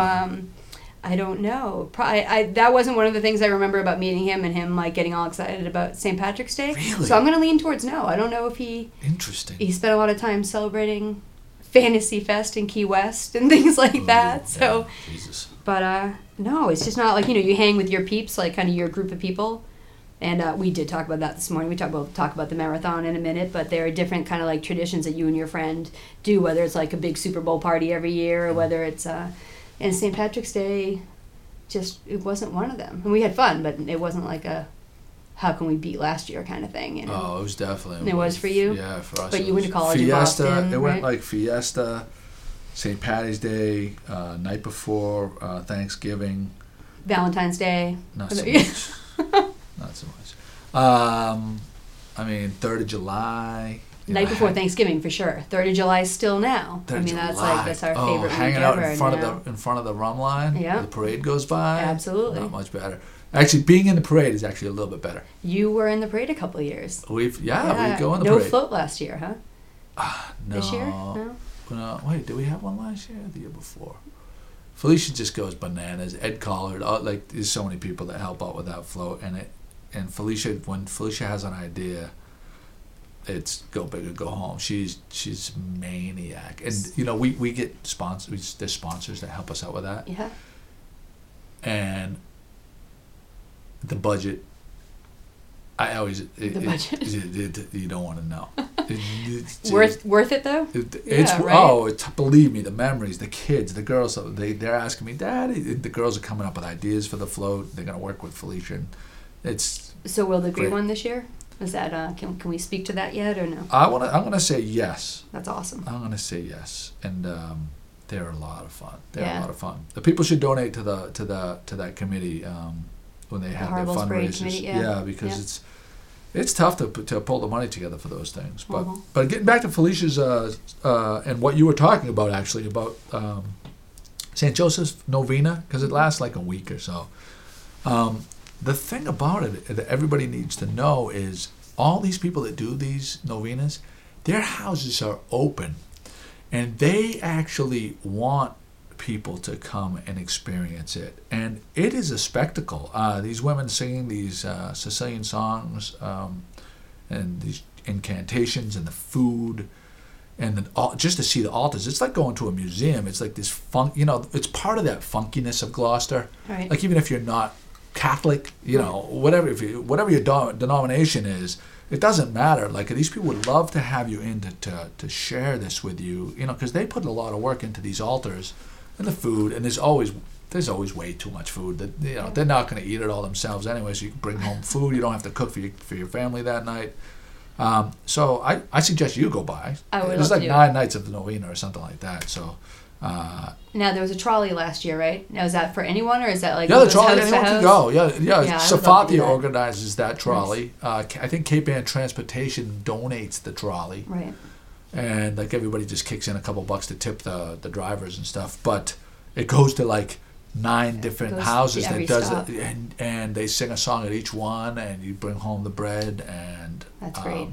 [SPEAKER 2] I don't know. That wasn't one of the things I remember about meeting him and him like getting all excited about St. Patrick's Day.
[SPEAKER 1] Really?
[SPEAKER 2] So I'm gonna lean towards no. I don't know if he
[SPEAKER 1] Interesting.
[SPEAKER 2] spent a lot of time celebrating Fantasy Fest in Key West and things like that. So,
[SPEAKER 1] yeah, Jesus.
[SPEAKER 2] but no, it's just not like you hang with your peeps, like kind of your group of people. And we did talk about that this morning. We'll talk about the marathon in a minute, but there are different kind of like traditions that you and your friend do, whether it's like a big Super Bowl party every year or whether it's and St. Patrick's Day, it wasn't one of them. And we had fun, but it wasn't like a how can we beat last year kind of thing. You know?
[SPEAKER 1] Oh, it was definitely.
[SPEAKER 2] It was for you?
[SPEAKER 1] Yeah, for us.
[SPEAKER 2] But you went to college in
[SPEAKER 1] Fiesta,
[SPEAKER 2] Boston,
[SPEAKER 1] it went
[SPEAKER 2] right?
[SPEAKER 1] like Fiesta, St. Patty's Day, night before Thanksgiving.
[SPEAKER 2] Valentine's Day.
[SPEAKER 1] Not so much. Not so much. I mean, 3rd of July.
[SPEAKER 2] Night before Thanksgiving for sure. 3rd of July is still now. I mean, that's our favorite
[SPEAKER 1] hanging
[SPEAKER 2] week
[SPEAKER 1] out
[SPEAKER 2] ever
[SPEAKER 1] in front of the rum line.
[SPEAKER 2] Yeah.
[SPEAKER 1] The parade goes by.
[SPEAKER 2] Absolutely.
[SPEAKER 1] Not much better. Actually, being in the parade is actually a little bit better.
[SPEAKER 2] You were in the parade a couple of years.
[SPEAKER 1] We go in the
[SPEAKER 2] no
[SPEAKER 1] parade.
[SPEAKER 2] No float last year, huh?
[SPEAKER 1] No.
[SPEAKER 2] This year? No.
[SPEAKER 1] Wait, did we have one last year or the year before? Felicia just goes bananas. Ed Collard, there's so many people that help out with that float, and Felicia, when Felicia has an idea, it's go big or go home. She's maniac, and we get sponsors. There's sponsors that help us out with that.
[SPEAKER 2] Yeah.
[SPEAKER 1] And the budget. I always you don't want to know.
[SPEAKER 2] Worth it though.
[SPEAKER 1] Believe me, the memories, the kids, the girls, they're asking me, Daddy. The girls are coming up with ideas for the float. They're gonna work with Felicia.
[SPEAKER 2] So will the green
[SPEAKER 1] great.
[SPEAKER 2] one this year? Is that can we speak to that yet or no?
[SPEAKER 1] I'm gonna say yes.
[SPEAKER 2] That's awesome.
[SPEAKER 1] I'm gonna say yes, and they're a lot of fun.
[SPEAKER 2] Yeah.
[SPEAKER 1] A lot of fun. The people should donate to that committee when they have their fundraisers.
[SPEAKER 2] Committee,
[SPEAKER 1] because it's tough to pull the money together for those things. But getting back to Felicia's and what you were talking about actually about St. Joseph's Novena, because it lasts like a week or so. The thing about it that everybody needs to know is all these people that do these novenas, their houses are open, and they actually want people to come and experience it. And it is a spectacle. These women singing these Sicilian songs and these incantations and the food and just to see the altars. It's like going to a museum. It's like this funk, it's part of that funkiness of Gloucester.
[SPEAKER 2] Right.
[SPEAKER 1] Like even if you're not Catholic, whatever your denomination is, it doesn't matter. Like these people would love to have you in to share this with you, because they put a lot of work into these altars and the food, and there's always way too much food that they're not going to eat it all themselves anyway. So you can bring home food. You don't have to cook for your family that night. So I suggest you go by. It's like 9 nights of the novena or something like that. So.
[SPEAKER 2] Now there was a trolley last year, right? Now is that for anyone or is that like
[SPEAKER 1] the trolley anyone can go? Yeah. Safathia
[SPEAKER 2] that.
[SPEAKER 1] organizes that trolley. Nice. I think Cape Ann Transportation donates the trolley.
[SPEAKER 2] Right.
[SPEAKER 1] And like everybody just kicks in a couple bucks to tip the drivers and stuff, but it goes to like 9 different houses that does it, and they sing a song at each one, and you bring home the bread, and
[SPEAKER 2] that's great.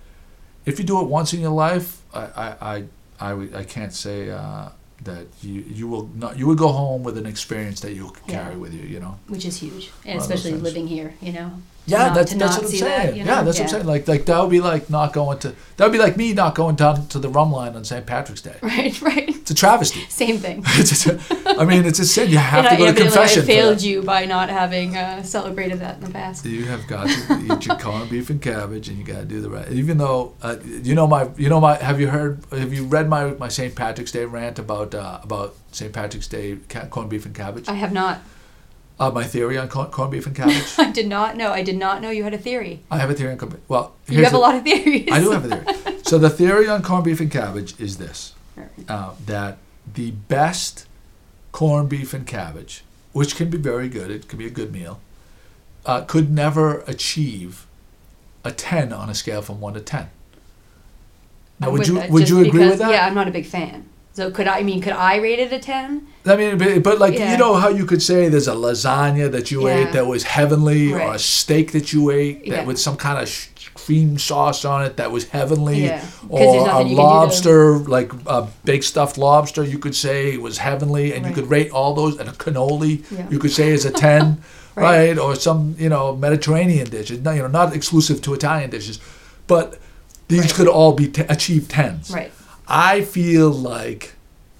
[SPEAKER 1] If you do it once in your life, I can't say that you will go home with an experience that you'll carry with you,
[SPEAKER 2] which is huge, and especially living here,
[SPEAKER 1] Yeah, that's what I'm saying. Yeah, that's what I'm saying. Like that would be like that would be like me not going down to the rum line on St. Patrick's Day.
[SPEAKER 2] Right.
[SPEAKER 1] It's a travesty.
[SPEAKER 2] Same thing.
[SPEAKER 1] It's a sin. You have to go to confession.
[SPEAKER 2] I failed you by not having celebrated that in the past.
[SPEAKER 1] You have got to eat your corned beef and cabbage, and you got to do the right. Even though have you read my St. Patrick's Day rant about St. Patrick's Day corned beef and cabbage?
[SPEAKER 2] I have not.
[SPEAKER 1] My theory on corned beef and cabbage?
[SPEAKER 2] I did not know you had a theory.
[SPEAKER 1] I have a theory on corned beef. Well,
[SPEAKER 2] you have a lot of theories.
[SPEAKER 1] I do have a theory. So the theory on corned beef and cabbage is this, that the best corned beef and cabbage, which can be very good, it can be a good meal, could never achieve a 10 on a scale from 1 to 10. Now, would you agree with that?
[SPEAKER 2] Yeah, I'm not a big fan. So could I rate it a 10?
[SPEAKER 1] I mean, but like, how you could say there's a lasagna that you ate that was heavenly, or a steak that you ate that with some kind of cream sauce on it that was heavenly, or a lobster, like a big stuffed lobster, you could say was heavenly, and you could rate all those, and a cannoli, you could say is a 10, right? Or some, Mediterranean dishes, not exclusive to Italian dishes, but these could all be achieve 10s.
[SPEAKER 2] Right.
[SPEAKER 1] I feel like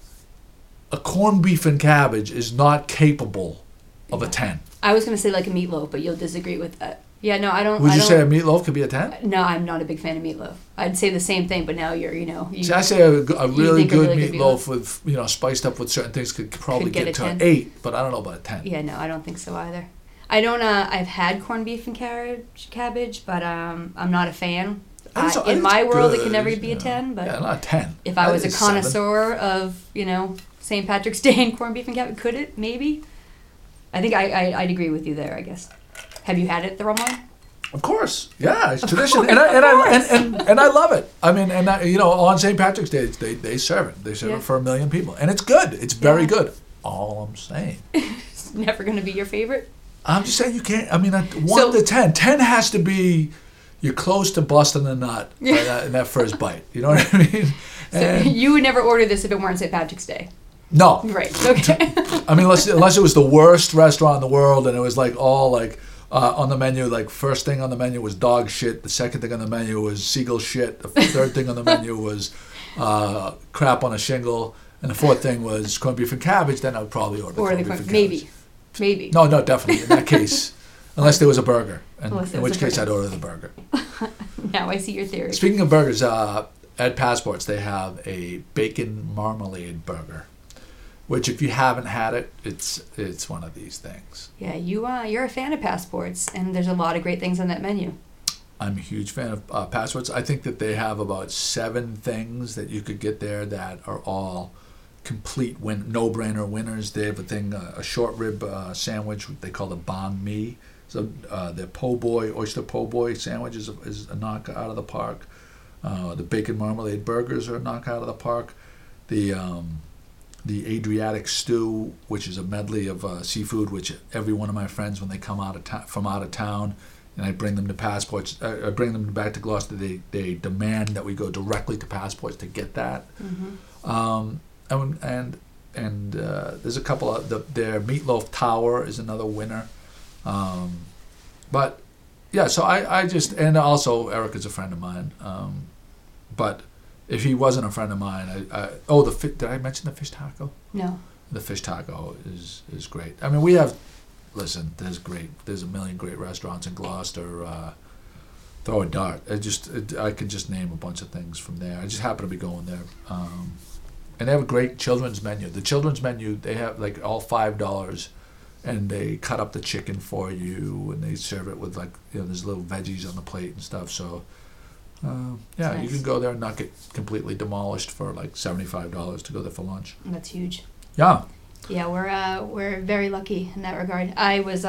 [SPEAKER 1] a corned beef and cabbage is not capable of a 10.
[SPEAKER 2] I was going to say like a meatloaf, but you'll disagree with that. Yeah, no, I don't.
[SPEAKER 1] Would
[SPEAKER 2] I
[SPEAKER 1] you
[SPEAKER 2] don't,
[SPEAKER 1] say a meatloaf could be a 10?
[SPEAKER 2] No, I'm not a big fan of meatloaf. I'd say the same thing, but now you're,
[SPEAKER 1] See, I say a really
[SPEAKER 2] think a
[SPEAKER 1] good
[SPEAKER 2] really good
[SPEAKER 1] meatloaf with, spiced up with certain things could probably
[SPEAKER 2] Could get
[SPEAKER 1] get
[SPEAKER 2] a
[SPEAKER 1] to
[SPEAKER 2] 10.
[SPEAKER 1] an 8, but I don't know about a 10.
[SPEAKER 2] Yeah, no, I don't think so either. I don't. I've had corned beef and cabbage, but I'm not a fan.
[SPEAKER 1] I think
[SPEAKER 2] In
[SPEAKER 1] it's
[SPEAKER 2] my world, it
[SPEAKER 1] good,
[SPEAKER 2] can never be a 10. But
[SPEAKER 1] yeah, not a 10.
[SPEAKER 2] if I was a
[SPEAKER 1] think it's 7.
[SPEAKER 2] connoisseur of, St. Patrick's Day and corned beef and cabbage, could it? Maybe. I think I'd agree with you there, I guess. Have you had it the wrong way?
[SPEAKER 1] Of course, yeah, it's tradition,
[SPEAKER 2] course,
[SPEAKER 1] and
[SPEAKER 2] of
[SPEAKER 1] I love it. I mean, on St. Patrick's Day, they serve it. They serve
[SPEAKER 2] Yeah.
[SPEAKER 1] it for 1 million people, and it's good. It's very
[SPEAKER 2] Yeah.
[SPEAKER 1] good. All I'm saying.
[SPEAKER 2] It's never going to be your favorite.
[SPEAKER 1] I'm just saying you can't. I mean, 1 to 10. 10 has to be you're close to busting a nut in that first bite. You know what I mean?
[SPEAKER 2] So
[SPEAKER 1] And
[SPEAKER 2] you would never order this if it weren't St. Patrick's Day.
[SPEAKER 1] no,
[SPEAKER 2] Right. Okay.
[SPEAKER 1] I mean, unless it was the worst restaurant in the world, and it was like all like. On the menu, like first thing on the menu was dog shit. The second thing on the menu was seagull shit. The third thing on the menu was crap on a shingle, and the fourth thing was corned beef and cabbage. Then I would probably order
[SPEAKER 2] Or
[SPEAKER 1] corned
[SPEAKER 2] the
[SPEAKER 1] beef and
[SPEAKER 2] maybe.
[SPEAKER 1] cabbage. No, definitely in that case, unless there was a burger, in
[SPEAKER 2] Unless there
[SPEAKER 1] which
[SPEAKER 2] was a
[SPEAKER 1] case
[SPEAKER 2] burger.
[SPEAKER 1] I'd order the burger.
[SPEAKER 2] Now I see your theory.
[SPEAKER 1] Speaking of burgers, at Passports they have a bacon marmalade burger, which if you haven't had it, it's one of these things.
[SPEAKER 2] Yeah, you're a fan of Passports, and there's a lot of great things on that menu.
[SPEAKER 1] I'm a huge fan of Passports. I think that they have about 7 things that you could get there that are all complete no-brainer winners. They have a short rib sandwich they call the banh mi. So the oyster po' boy sandwich is a knock out of the park. The bacon marmalade burgers are a knock out of the park. The Adriatic stew, which is a medley of seafood, which every one of my friends, when they come from out of town, and I bring them to Passports, I bring them back to Gloucester, they demand that we go directly to Passports to get that.
[SPEAKER 2] Mm-hmm.
[SPEAKER 1] And there's a couple of their Meatloaf Tower is another winner. But yeah, so I just, and also Eric is a friend of mine. But if he wasn't a friend of mine, did I mention the fish taco?
[SPEAKER 2] No.
[SPEAKER 1] The fish taco is great. I mean, there's a million great restaurants in Gloucester. Throw a dart. I could just name a bunch of things from there. I just happen to be going there. And they have a great children's menu. The children's menu, they have like all $5, and they cut up the chicken for you, and they serve it with there's little veggies on the plate and stuff. So.
[SPEAKER 2] Nice.
[SPEAKER 1] You can go there and not get completely demolished for like $75 to go there for lunch.
[SPEAKER 2] That's huge.
[SPEAKER 1] Yeah.
[SPEAKER 2] Yeah, we're very lucky in that regard. I was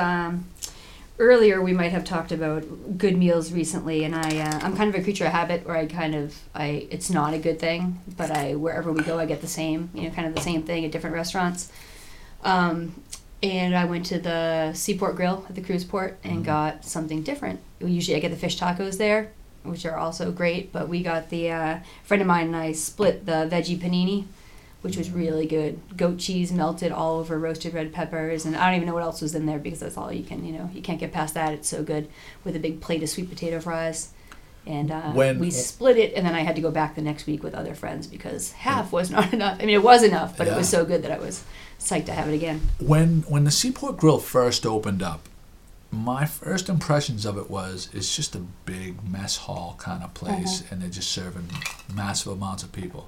[SPEAKER 2] earlier we might have talked about good meals recently, and I'm kind of a creature of habit where it's not a good thing, but wherever we go I get the same, kind of the same thing at different restaurants. And I went to the Seaport Grill at the cruise port and got something different. Usually I get the fish tacos there, which are also great, but we got the friend of mine and I split the veggie panini, which was really good. Goat cheese melted all over roasted red peppers, and I don't even know what else was in there because that's all you can, you can't get past that. It's so good, with a big plate of sweet potato fries. And we split it, and then I had to go back the next week with other friends because half was not enough. I mean, it was enough, but it was so good that I was psyched to have it again.
[SPEAKER 1] When the Seaport Grill first opened up, my first impressions of it it's just a big mess hall kind of place, and they're just serving massive amounts of people.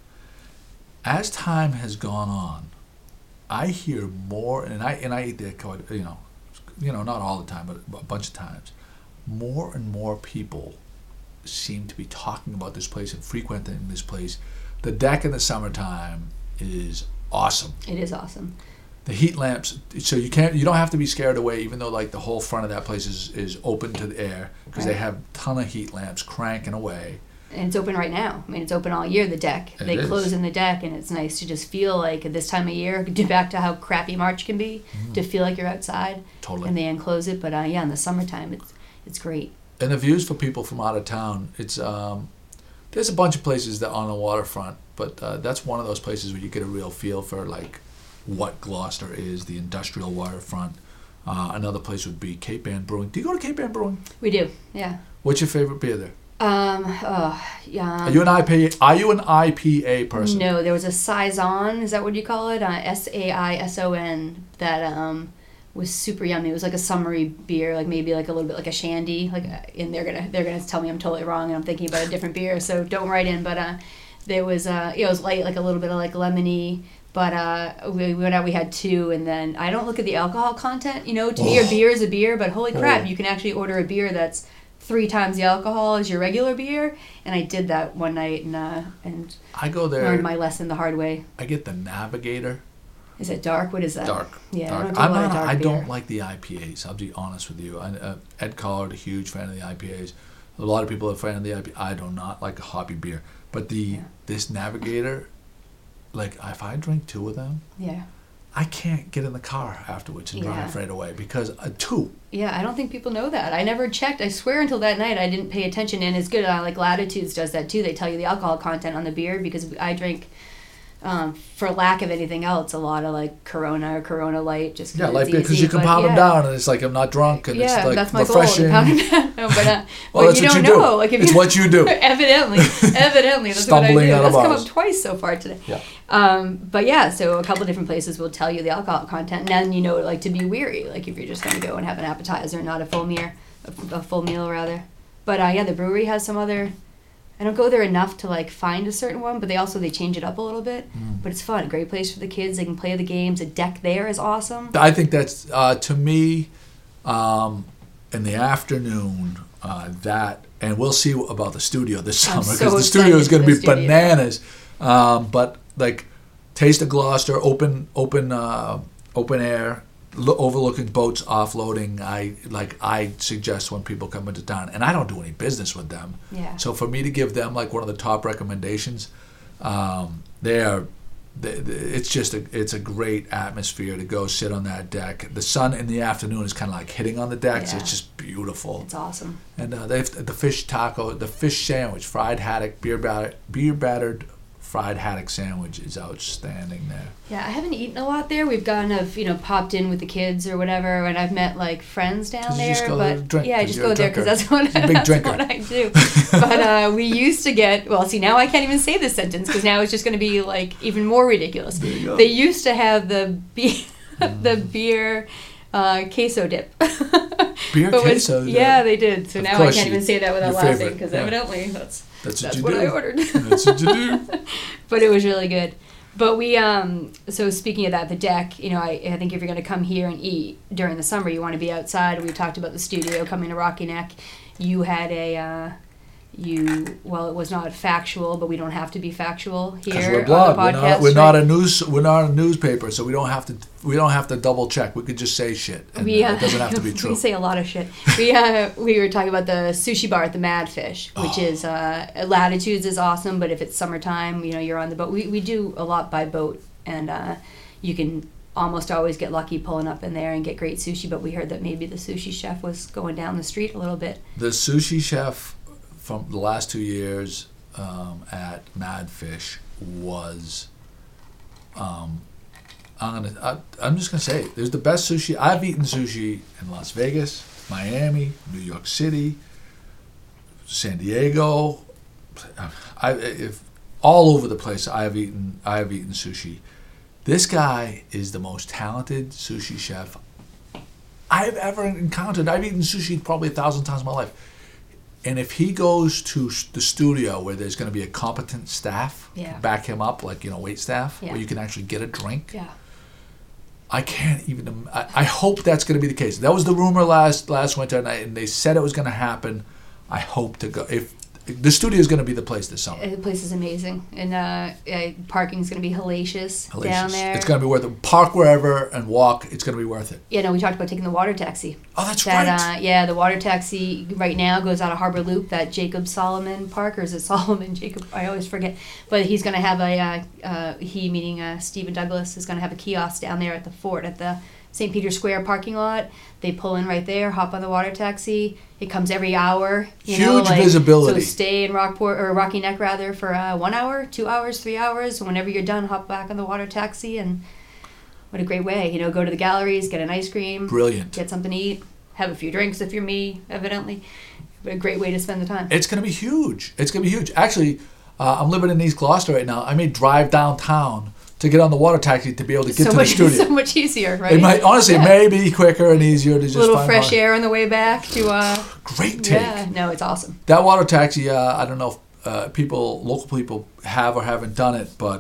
[SPEAKER 1] As time has gone on, I hear more, and I eat there quite, not all the time, but a bunch of times. More and more people seem to be talking about this place and frequenting this place. The deck in the summertime is awesome.
[SPEAKER 2] It is awesome.
[SPEAKER 1] The heat lamps, so you don't have to be scared away, even though like the whole front of that place is open to the air, because they have a ton of heat lamps cranking away.
[SPEAKER 2] And it's open right now. I mean, it's open all year, the deck. They close in the deck, and it's nice to just feel like at this time of year, back to how crappy March can be, to feel like you're outside.
[SPEAKER 1] Totally.
[SPEAKER 2] And they enclose it, but in the summertime, it's great.
[SPEAKER 1] And the views for people from out of town, it's there's a bunch of places that on the waterfront, but that's one of those places where you get a real feel for like what Gloucester is, the industrial waterfront. Another place would be Cape Ann Brewing. Do you go to Cape Ann Brewing?
[SPEAKER 2] We do, yeah.
[SPEAKER 1] What's your favorite beer there?
[SPEAKER 2] Yeah.
[SPEAKER 1] Are you an IPA person?
[SPEAKER 2] No, there was a Saison, is that what you call it? Saison, that was super yummy. It was like a summery beer, like maybe like a little bit like a shandy. Like, and they're gonna tell me I'm totally wrong and I'm thinking about a different beer. So don't write in. But there was it was light, like a little bit of like lemony. But we went out, we had 2, and then I don't look at the alcohol content. You know, to me, a beer is a beer, but holy crap, you can actually order a beer that's 3 times the alcohol as your regular beer. And I did that one night, and
[SPEAKER 1] I go there.
[SPEAKER 2] Learned my lesson the hard way.
[SPEAKER 1] I get the Navigator.
[SPEAKER 2] Is it dark? What is that?
[SPEAKER 1] Dark.
[SPEAKER 2] Yeah,
[SPEAKER 1] dark. I don't like the IPAs. I'll be honest with you. Ed Collard, a huge fan of the IPAs. A lot of people are a fan of the IPA. I do not like a hoppy beer. But this Navigator, like if I drink 2 of them, I can't get in the car afterwards and drive right away because 2.
[SPEAKER 2] Yeah, I don't think people know that. I never checked. I swear until that night I didn't pay attention. And it's good. Like Latitudes does that too. They tell you the alcohol content on the beer because I drink, for lack of anything else, a lot of like Corona or Corona Light. Just
[SPEAKER 1] light beer because you can pound them down and it's like I'm not drunk and it's like
[SPEAKER 2] that's my
[SPEAKER 1] refreshing.
[SPEAKER 2] Goal, no, but well, you don't know. Like, if
[SPEAKER 1] it's what you do.
[SPEAKER 2] Evidently, that's
[SPEAKER 1] Stumbling
[SPEAKER 2] what I do.
[SPEAKER 1] out of
[SPEAKER 2] That's come
[SPEAKER 1] ours.
[SPEAKER 2] up twice so far today.
[SPEAKER 1] Yeah.
[SPEAKER 2] But yeah, so a couple of different places will tell you the alcohol content, and then you know, like to be weary, like if you're just going to go and have an appetizer, not a full meal rather. But the brewery has some other. I don't go there enough to like find a certain one, but they change it up a little bit. But it's fun, great place for the kids. They can play the games. The deck there is awesome.
[SPEAKER 1] I think that's to me, in the afternoon. And we'll see about the studio this summer because the studio is going to be bananas. But like Taste of Gloucester, open air, overlooking boats offloading. I suggest when people come into town, and I don't do any business with them.
[SPEAKER 2] Yeah.
[SPEAKER 1] So for me to give them like one of the top recommendations, it's a great atmosphere to go sit on that deck. The sun in the afternoon is kind of like hitting on the deck, so it's just beautiful.
[SPEAKER 2] It's awesome.
[SPEAKER 1] And they have the fish taco, the fish sandwich, fried haddock, beer battered fried haddock sandwich is outstanding there.
[SPEAKER 2] Yeah, I haven't eaten a lot there. We've kind of popped in with the kids or whatever, and I've met like friends down there. I just go there because that's what I do. But we used to get. Well, see, now I can't even say this sentence because now it's just going to be like even more ridiculous. They used to have the beer queso dip.
[SPEAKER 1] Beer queso.
[SPEAKER 2] Yeah, they did. So now I can't even say that without laughing because evidently that's what I ordered.
[SPEAKER 1] That's what you do.
[SPEAKER 2] But it was really good. But we, so speaking of that, the deck, I think if you're going to come here and eat during the summer, you want to be outside. We talked about the studio coming to Rocky Neck. You had it was not factual, but we don't have to be factual here.
[SPEAKER 1] We're blog.
[SPEAKER 2] On the podcast,
[SPEAKER 1] we're not a newspaper, so we don't have to double check. We could just say shit. And it doesn't have to be true.
[SPEAKER 2] We say a lot of shit. We were talking about the sushi bar at the Madfish, which is Latitudes is awesome, but if it's summertime, you're on the boat. We do a lot by boat, and you can almost always get lucky pulling up in there and get great sushi. But we heard that maybe the sushi chef was going down the street a little bit.
[SPEAKER 1] The sushi chef from the last 2 years at Madfish was, I'm just gonna say, there's the best sushi. I've eaten sushi in Las Vegas, Miami, New York City, San Diego. All over the place. I have eaten sushi. This guy is the most talented sushi chef I have ever encountered. I've eaten sushi probably 1,000 times in my life. And if he goes to the studio where there's going to be a competent staff back him up, like, wait staff, where you can actually get a drink, I can't even. I hope that's going to be the case. That was the rumor last winter, and they said it was going to happen. I hope to go. If the studio is going to be the place this summer.
[SPEAKER 2] The place is amazing, and parking is going to be hellacious down there.
[SPEAKER 1] It's going to be worth it. Park wherever and walk. It's going to be worth it.
[SPEAKER 2] Yeah, no, we talked about taking the water taxi.
[SPEAKER 1] Oh, that's right.
[SPEAKER 2] The water taxi right now goes out of Harbor Loop, that Jacob Solomon Park, or is it Solomon Jacob? I always forget. But he's going to have meaning Stephen Douglas, is going to have a kiosk down there at the fort, at the St. Peter's Square parking lot. They pull in right there, hop on the water taxi. It comes every hour.
[SPEAKER 1] Huge visibility.
[SPEAKER 2] So stay in Rocky Neck rather for 1 hour, 2 hours, 3 hours. Whenever you're done, hop back on the water taxi, and what a great way. Go to the galleries, get an ice cream.
[SPEAKER 1] Brilliant.
[SPEAKER 2] Get something to eat. Have a few drinks if you're me, evidently. But a great way to spend the time.
[SPEAKER 1] It's going to be huge. Actually, I'm living in East Gloucester right now. I may drive downtown to get on the water taxi to be able to get to the studio.
[SPEAKER 2] So much easier, right?
[SPEAKER 1] It might honestly it may be quicker and easier to just
[SPEAKER 2] a little
[SPEAKER 1] find
[SPEAKER 2] fresh air on the way back to.
[SPEAKER 1] Great take.
[SPEAKER 2] Yeah, no, it's awesome.
[SPEAKER 1] That water taxi, I don't know if local people have or haven't done it, but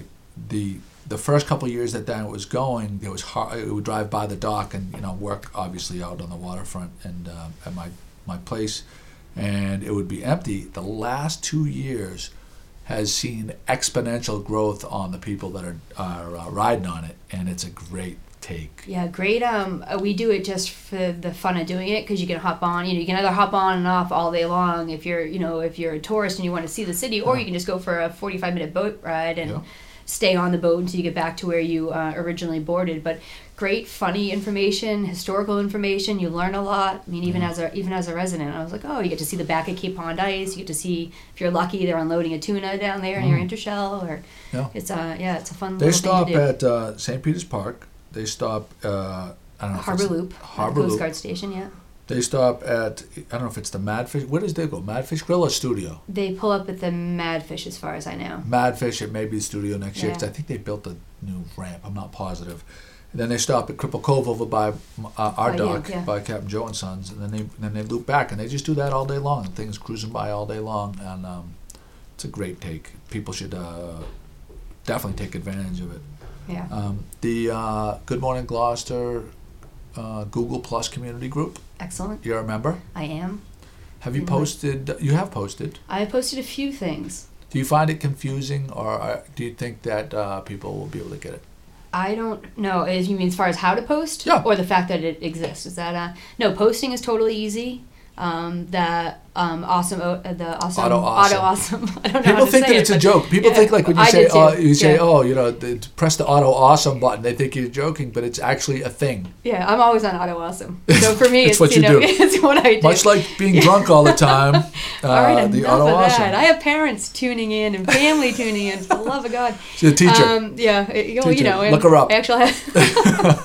[SPEAKER 1] the first couple of years that was going, it was hard. It would drive by the dock and work obviously out on the waterfront and at my place, and it would be empty. The last 2 years has seen exponential growth on the people that are riding on it, and it's a great take.
[SPEAKER 2] Yeah, great. We do it just for the fun of doing it because you can hop on. You can either hop on and off all day long if you're a tourist and you want to see the city, or you can just go for a 45-minute boat ride and stay on the boat until you get back to where you originally boarded. But great, funny information, historical information. You learn a lot. I mean, even as a resident, I was like, oh, you get to see the back of Cape Pond Ice. You get to see, if you're lucky, they're unloading a tuna down there near Intershell. Or it's a fun.
[SPEAKER 1] They
[SPEAKER 2] little
[SPEAKER 1] stop
[SPEAKER 2] thing to do.
[SPEAKER 1] at St. Peter's Park. They stop. I don't know.
[SPEAKER 2] Harbor Loop.
[SPEAKER 1] Harbor
[SPEAKER 2] Coast
[SPEAKER 1] Loop.
[SPEAKER 2] Guard Station. Yeah.
[SPEAKER 1] They stop at, I don't know if it's the Madfish. Where does they go? Madfish Grill or Studio?
[SPEAKER 2] They pull up at the Madfish, as far as I know.
[SPEAKER 1] Madfish, it may be the Studio next year,
[SPEAKER 2] Yeah.
[SPEAKER 1] because I think they built a new ramp. I'm not positive. And then they stop at Cripple Cove over by our
[SPEAKER 2] By you,
[SPEAKER 1] dock,
[SPEAKER 2] yeah.
[SPEAKER 1] by Captain Joe and Sons, and then they loop back, and they just do that all day long. Things cruising by all day long, and it's a great take. People should definitely take advantage of it.
[SPEAKER 2] Yeah.
[SPEAKER 1] The Good Morning Gloucester Google Plus community group.
[SPEAKER 2] Excellent.
[SPEAKER 1] You're a member?
[SPEAKER 2] I am.
[SPEAKER 1] Have you posted? You have posted.
[SPEAKER 2] I posted a few things.
[SPEAKER 1] Do you find it confusing, or do you think that people will be able to get it?
[SPEAKER 2] I don't know. You mean as far as how to post?
[SPEAKER 1] Yeah.
[SPEAKER 2] Or the fact that it exists? Is that no? Posting is totally easy. The awesome. I don't know
[SPEAKER 1] Auto-Awesome.
[SPEAKER 2] how to
[SPEAKER 1] People think
[SPEAKER 2] say
[SPEAKER 1] that it's
[SPEAKER 2] it,
[SPEAKER 1] a
[SPEAKER 2] but
[SPEAKER 1] joke. People
[SPEAKER 2] yeah,
[SPEAKER 1] think like when you
[SPEAKER 2] I
[SPEAKER 1] say,
[SPEAKER 2] did too.
[SPEAKER 1] to press the Auto Awesome button, they think you're joking, but it's actually a thing.
[SPEAKER 2] Yeah, I'm always on Auto Awesome. So for me,
[SPEAKER 1] It's
[SPEAKER 2] it's
[SPEAKER 1] what you do.
[SPEAKER 2] It's what I do.
[SPEAKER 1] Much like being drunk all the time.
[SPEAKER 2] All right,
[SPEAKER 1] the
[SPEAKER 2] enough
[SPEAKER 1] Auto
[SPEAKER 2] of
[SPEAKER 1] Awesome.
[SPEAKER 2] that. I have parents tuning in and family tuning in. For the love of God.
[SPEAKER 1] She's a teacher.
[SPEAKER 2] Yeah,
[SPEAKER 1] Look her up.
[SPEAKER 2] I actually have.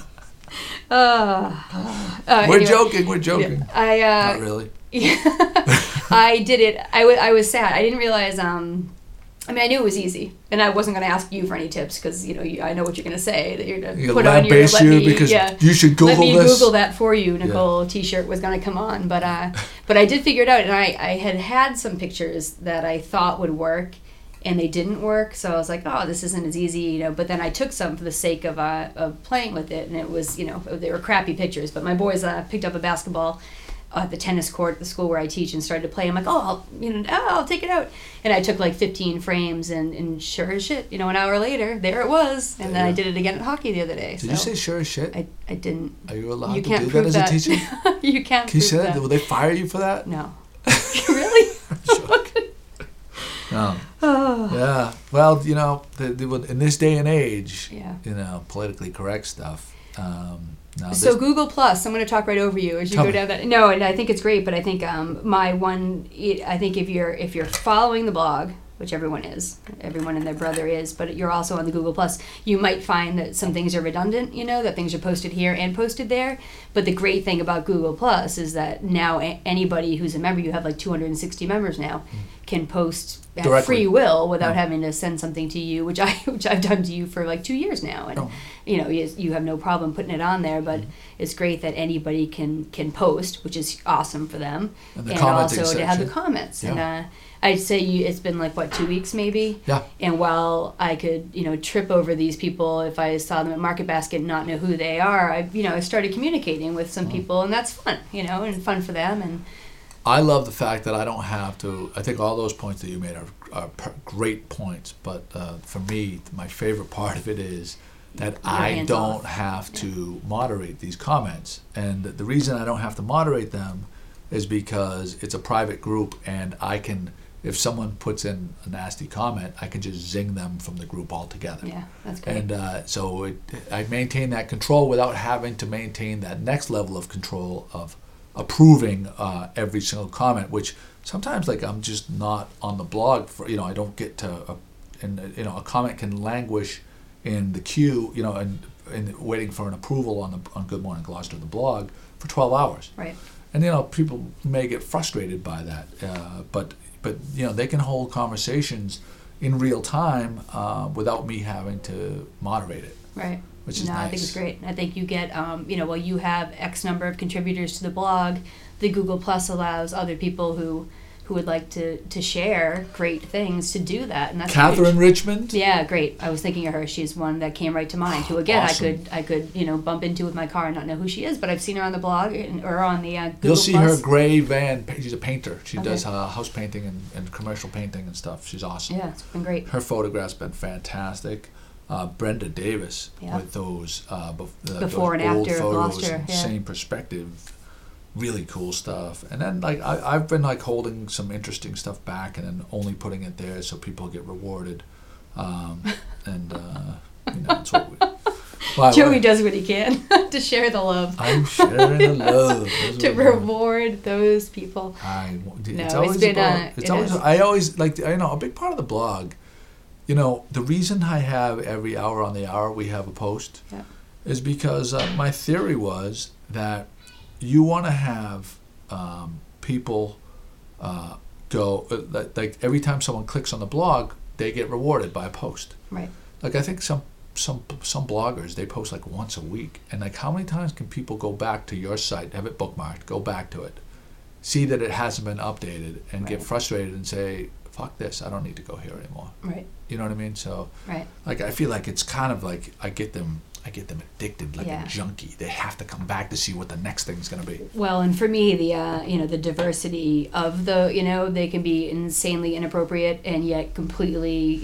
[SPEAKER 1] We're joking. We're joking.
[SPEAKER 2] Yeah,
[SPEAKER 1] Not really.
[SPEAKER 2] I did it. I was sad. I didn't realize. I mean, I knew it was easy, and I wasn't going to ask you for any tips because I know what you're going to say that you're going to put on your.
[SPEAKER 1] Lambaste you because you should Google
[SPEAKER 2] let me
[SPEAKER 1] this.
[SPEAKER 2] Google that for you. Nicole T-shirt was going to come on, but I did figure it out, and I had some pictures that I thought would work, and they didn't work. So I was like, oh, this isn't as easy, But then I took some for the sake of playing with it, and it was, they were crappy pictures. But my boys picked up a basketball at the tennis court at the school where I teach and started to play. I'm like, I'll take it out. And I took like 15 frames and sure as shit, an hour later, there it was. And then I did it again at hockey the other day.
[SPEAKER 1] Did you say sure as shit?
[SPEAKER 2] I didn't.
[SPEAKER 1] Are you allowed
[SPEAKER 2] You
[SPEAKER 1] to
[SPEAKER 2] can't
[SPEAKER 1] do that
[SPEAKER 2] prove
[SPEAKER 1] as
[SPEAKER 2] that.
[SPEAKER 1] a teacher?
[SPEAKER 2] You can't
[SPEAKER 1] Can you
[SPEAKER 2] prove
[SPEAKER 1] say that?
[SPEAKER 2] that.
[SPEAKER 1] Will they fire you for that?
[SPEAKER 2] No. Really?
[SPEAKER 1] No.
[SPEAKER 2] Oh.
[SPEAKER 1] Yeah. Well, in this day and age,
[SPEAKER 2] Yeah.
[SPEAKER 1] politically correct stuff.
[SPEAKER 2] So Google Plus, I'm going to talk right over you as you go down that. No, and I think it's great, but I think I think if you're following the blog, which everyone and their brother is, but you're also on the Google Plus, you might find that some things are redundant, that things are posted here and posted there. But the great thing about Google Plus is that now anybody who's a member, you have like 260 members now, can post at
[SPEAKER 1] Directly.
[SPEAKER 2] free will without having to send something to you, which I've done to you for like 2 years now, and you have no problem putting it on there. But it's great that anybody can post, which is awesome for them,
[SPEAKER 1] And the
[SPEAKER 2] and
[SPEAKER 1] commenting
[SPEAKER 2] also to have the
[SPEAKER 1] section.
[SPEAKER 2] comments.
[SPEAKER 1] Yeah.
[SPEAKER 2] And I'd say it's been like 2 weeks maybe.
[SPEAKER 1] Yeah.
[SPEAKER 2] And while I could trip over these people if I saw them at Market Basket and not know who they are, I started communicating with some people, and that's fun, and fun for them. And
[SPEAKER 1] I love the fact that I don't have to. I think all those points that you made are great points, but for me, my favorite part of it is that I
[SPEAKER 2] hands
[SPEAKER 1] don't
[SPEAKER 2] off.
[SPEAKER 1] have to moderate these comments. And the reason I don't have to moderate them is because it's a private group, and I can, if someone puts in a nasty comment, I can just zing them from the group altogether.
[SPEAKER 2] yeah, that's great.
[SPEAKER 1] And so I maintain that control without having to maintain that next level of control of approving every single comment, which sometimes I'm just not on the blog for, I don't get to, a comment can languish in the queue, and waiting for an approval on Good Morning Gloucester, the blog, for 12 hours.
[SPEAKER 2] Right.
[SPEAKER 1] And, people may get frustrated by that, but they can hold conversations in real time without me having to moderate it.
[SPEAKER 2] Right.
[SPEAKER 1] Which is
[SPEAKER 2] no,
[SPEAKER 1] nice.
[SPEAKER 2] I think it's great. I think you get, well, you have X number of contributors to the blog. The Google Plus allows other people who would like to share great things to do that, and that's
[SPEAKER 1] Catherine
[SPEAKER 2] huge.
[SPEAKER 1] Richmond.
[SPEAKER 2] Yeah, great. I was thinking of her. She's one that came right to mind. Who again,
[SPEAKER 1] Awesome.
[SPEAKER 2] I could bump into with my car and not know who she is, but I've seen her on the blog or on the Google
[SPEAKER 1] You'll see
[SPEAKER 2] Plus.
[SPEAKER 1] her gray van. She's a painter. She
[SPEAKER 2] Okay.
[SPEAKER 1] does house painting and commercial painting and stuff. She's awesome.
[SPEAKER 2] Yeah, it's been great.
[SPEAKER 1] Her photographs been fantastic. Brenda Davis
[SPEAKER 2] Yeah.
[SPEAKER 1] with those
[SPEAKER 2] Before and
[SPEAKER 1] those old
[SPEAKER 2] after of
[SPEAKER 1] photos,
[SPEAKER 2] Gloucester,
[SPEAKER 1] and
[SPEAKER 2] yeah.
[SPEAKER 1] same perspective, really cool stuff. And then I've been holding some interesting stuff back and then only putting it there so people get rewarded, that's what we. Well,
[SPEAKER 2] Joey does what he can to share the love.
[SPEAKER 1] I'm sharing the love. That's
[SPEAKER 2] To
[SPEAKER 1] what we're doing.
[SPEAKER 2] reward those people.
[SPEAKER 1] It's
[SPEAKER 2] it's
[SPEAKER 1] always
[SPEAKER 2] been,
[SPEAKER 1] about,
[SPEAKER 2] it is.
[SPEAKER 1] I always a big part of the blog, the reason I have every hour on the hour we have a post
[SPEAKER 2] Yeah.
[SPEAKER 1] is because my theory was that you want to have people go, every time someone clicks on the blog, they get rewarded by a post.
[SPEAKER 2] Right.
[SPEAKER 1] I think some bloggers, they post once a week, and how many times can people go back to your site, have it bookmarked, go back to it, see that it hasn't been updated, and get
[SPEAKER 2] Right.
[SPEAKER 1] frustrated and say, fuck this, I don't need to go here anymore.
[SPEAKER 2] Right.
[SPEAKER 1] You know what I mean? So
[SPEAKER 2] Right.
[SPEAKER 1] I feel like it's kind of I get them addicted
[SPEAKER 2] Yeah.
[SPEAKER 1] a junkie. They have to come back to see what the next thing's going to be.
[SPEAKER 2] Well, and for me, the diversity of they can be insanely inappropriate and yet completely,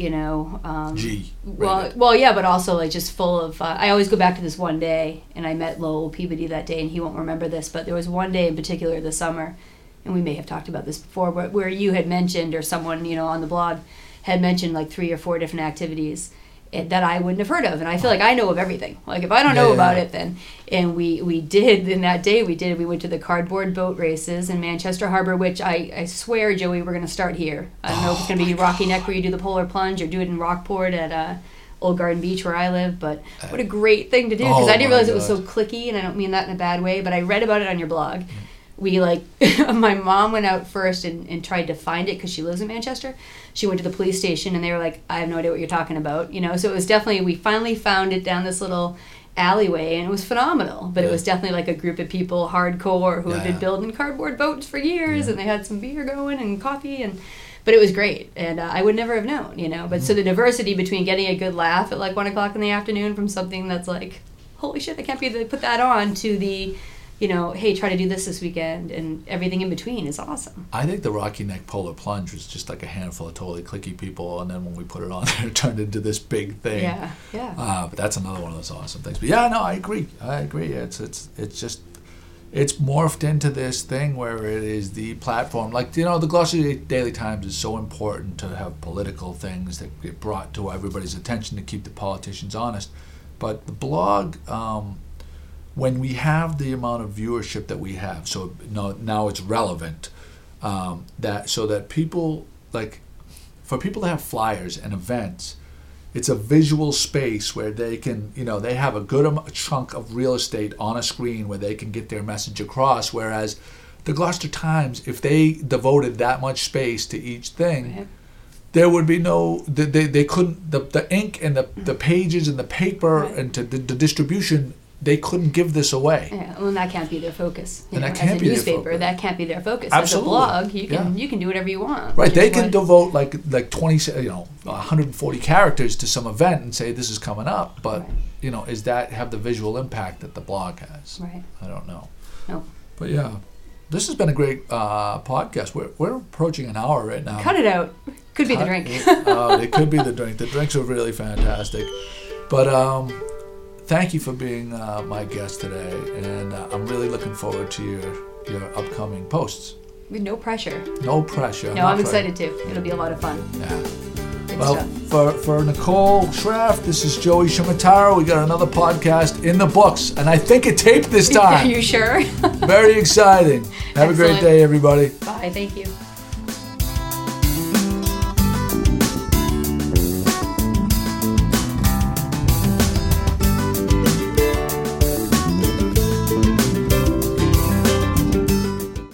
[SPEAKER 2] well, yeah, but also just full of. I always go back to this one day, and I met Lowell Peabody that day, and he won't remember this, but there was one day in particular this summer, and we may have talked about this before, but where you had mentioned, or someone on the blog had mentioned 3 or 4 different activities that I wouldn't have heard of, and I feel like I know of everything. If I don't know about it, then and we did in that day we went to the cardboard boat races in Manchester Harbor, which I swear, Joey, we're going to start here. I don't know if it's going to be Rocky Neck where you do the polar plunge, or do it in Rockport at Old Garden Beach where I live. But what a great thing to do, because I didn't realize it was so cliquey, and I don't mean that in a bad way, but I read about it on your blog. We my mom went out first and tried to find it because she lives in Manchester. She went to the police station and they were like, I have no idea what you're talking about, So it was definitely, we finally found it down this little alleyway, and it was phenomenal. But it was definitely a group of people, hardcore, who had been building cardboard boats for years, and they had some beer going and coffee, but it was great, and I would never have known, But so the diversity between getting a good laugh at 1 o'clock in the afternoon from something that's holy shit, I can't believe they put that on, to the hey, try to do this weekend, and everything in between is awesome.
[SPEAKER 1] I think the Rocky Neck Polar Plunge was just a handful of totally cliquey people, and then when we put it on there, it turned into this big thing.
[SPEAKER 2] Yeah.
[SPEAKER 1] But that's another one of those awesome things. But yeah, no, I agree. It's just, it's morphed into this thing where it is the platform. The Gloucester Daily Times is so important to have political things that get brought to everybody's attention to keep the politicians honest. But the blog, when we have the amount of viewership that we have, so now it's relevant, that people, for people to have flyers and events, it's a visual space where they can, they have a good chunk of real estate on a screen where they can get their message across, whereas the Gloucester Times, if they devoted that much space to each thing,
[SPEAKER 2] Right.
[SPEAKER 1] there would be they couldn't, the ink and the pages and the paper
[SPEAKER 2] Right.
[SPEAKER 1] and the distribution, they couldn't give this away.
[SPEAKER 2] Yeah, well, and that can't be their focus.
[SPEAKER 1] And that can't
[SPEAKER 2] as a
[SPEAKER 1] be their
[SPEAKER 2] newspaper,
[SPEAKER 1] focus.
[SPEAKER 2] that can't be their focus.
[SPEAKER 1] Absolutely.
[SPEAKER 2] As a blog, you can do whatever you want.
[SPEAKER 1] Right,
[SPEAKER 2] which
[SPEAKER 1] they
[SPEAKER 2] is
[SPEAKER 1] can
[SPEAKER 2] what-
[SPEAKER 1] devote like 20, 140 characters to some event and say this is coming up, but
[SPEAKER 2] Right.
[SPEAKER 1] is that have the visual impact that the blog has?
[SPEAKER 2] Right.
[SPEAKER 1] I don't know.
[SPEAKER 2] No.
[SPEAKER 1] But yeah, this has been a great podcast. We're approaching an hour right now.
[SPEAKER 2] Cut it out. Could be the drink.
[SPEAKER 1] It could be the drink. The drinks are really fantastic. But thank you for being my guest today, and I'm really looking forward to your upcoming posts.
[SPEAKER 2] With no pressure.
[SPEAKER 1] No pressure.
[SPEAKER 2] No, I'm excited too. It'll be a lot of fun.
[SPEAKER 1] Yeah.
[SPEAKER 2] Good
[SPEAKER 1] Well,
[SPEAKER 2] stuff.
[SPEAKER 1] for Nicole Schraff, this is Joey Shimataro. We got another podcast in the books, and I think it taped this
[SPEAKER 2] Are
[SPEAKER 1] time.
[SPEAKER 2] you sure?
[SPEAKER 1] Very exciting. Have a great
[SPEAKER 2] Excellent.
[SPEAKER 1] day, everybody.
[SPEAKER 2] Bye. Thank you.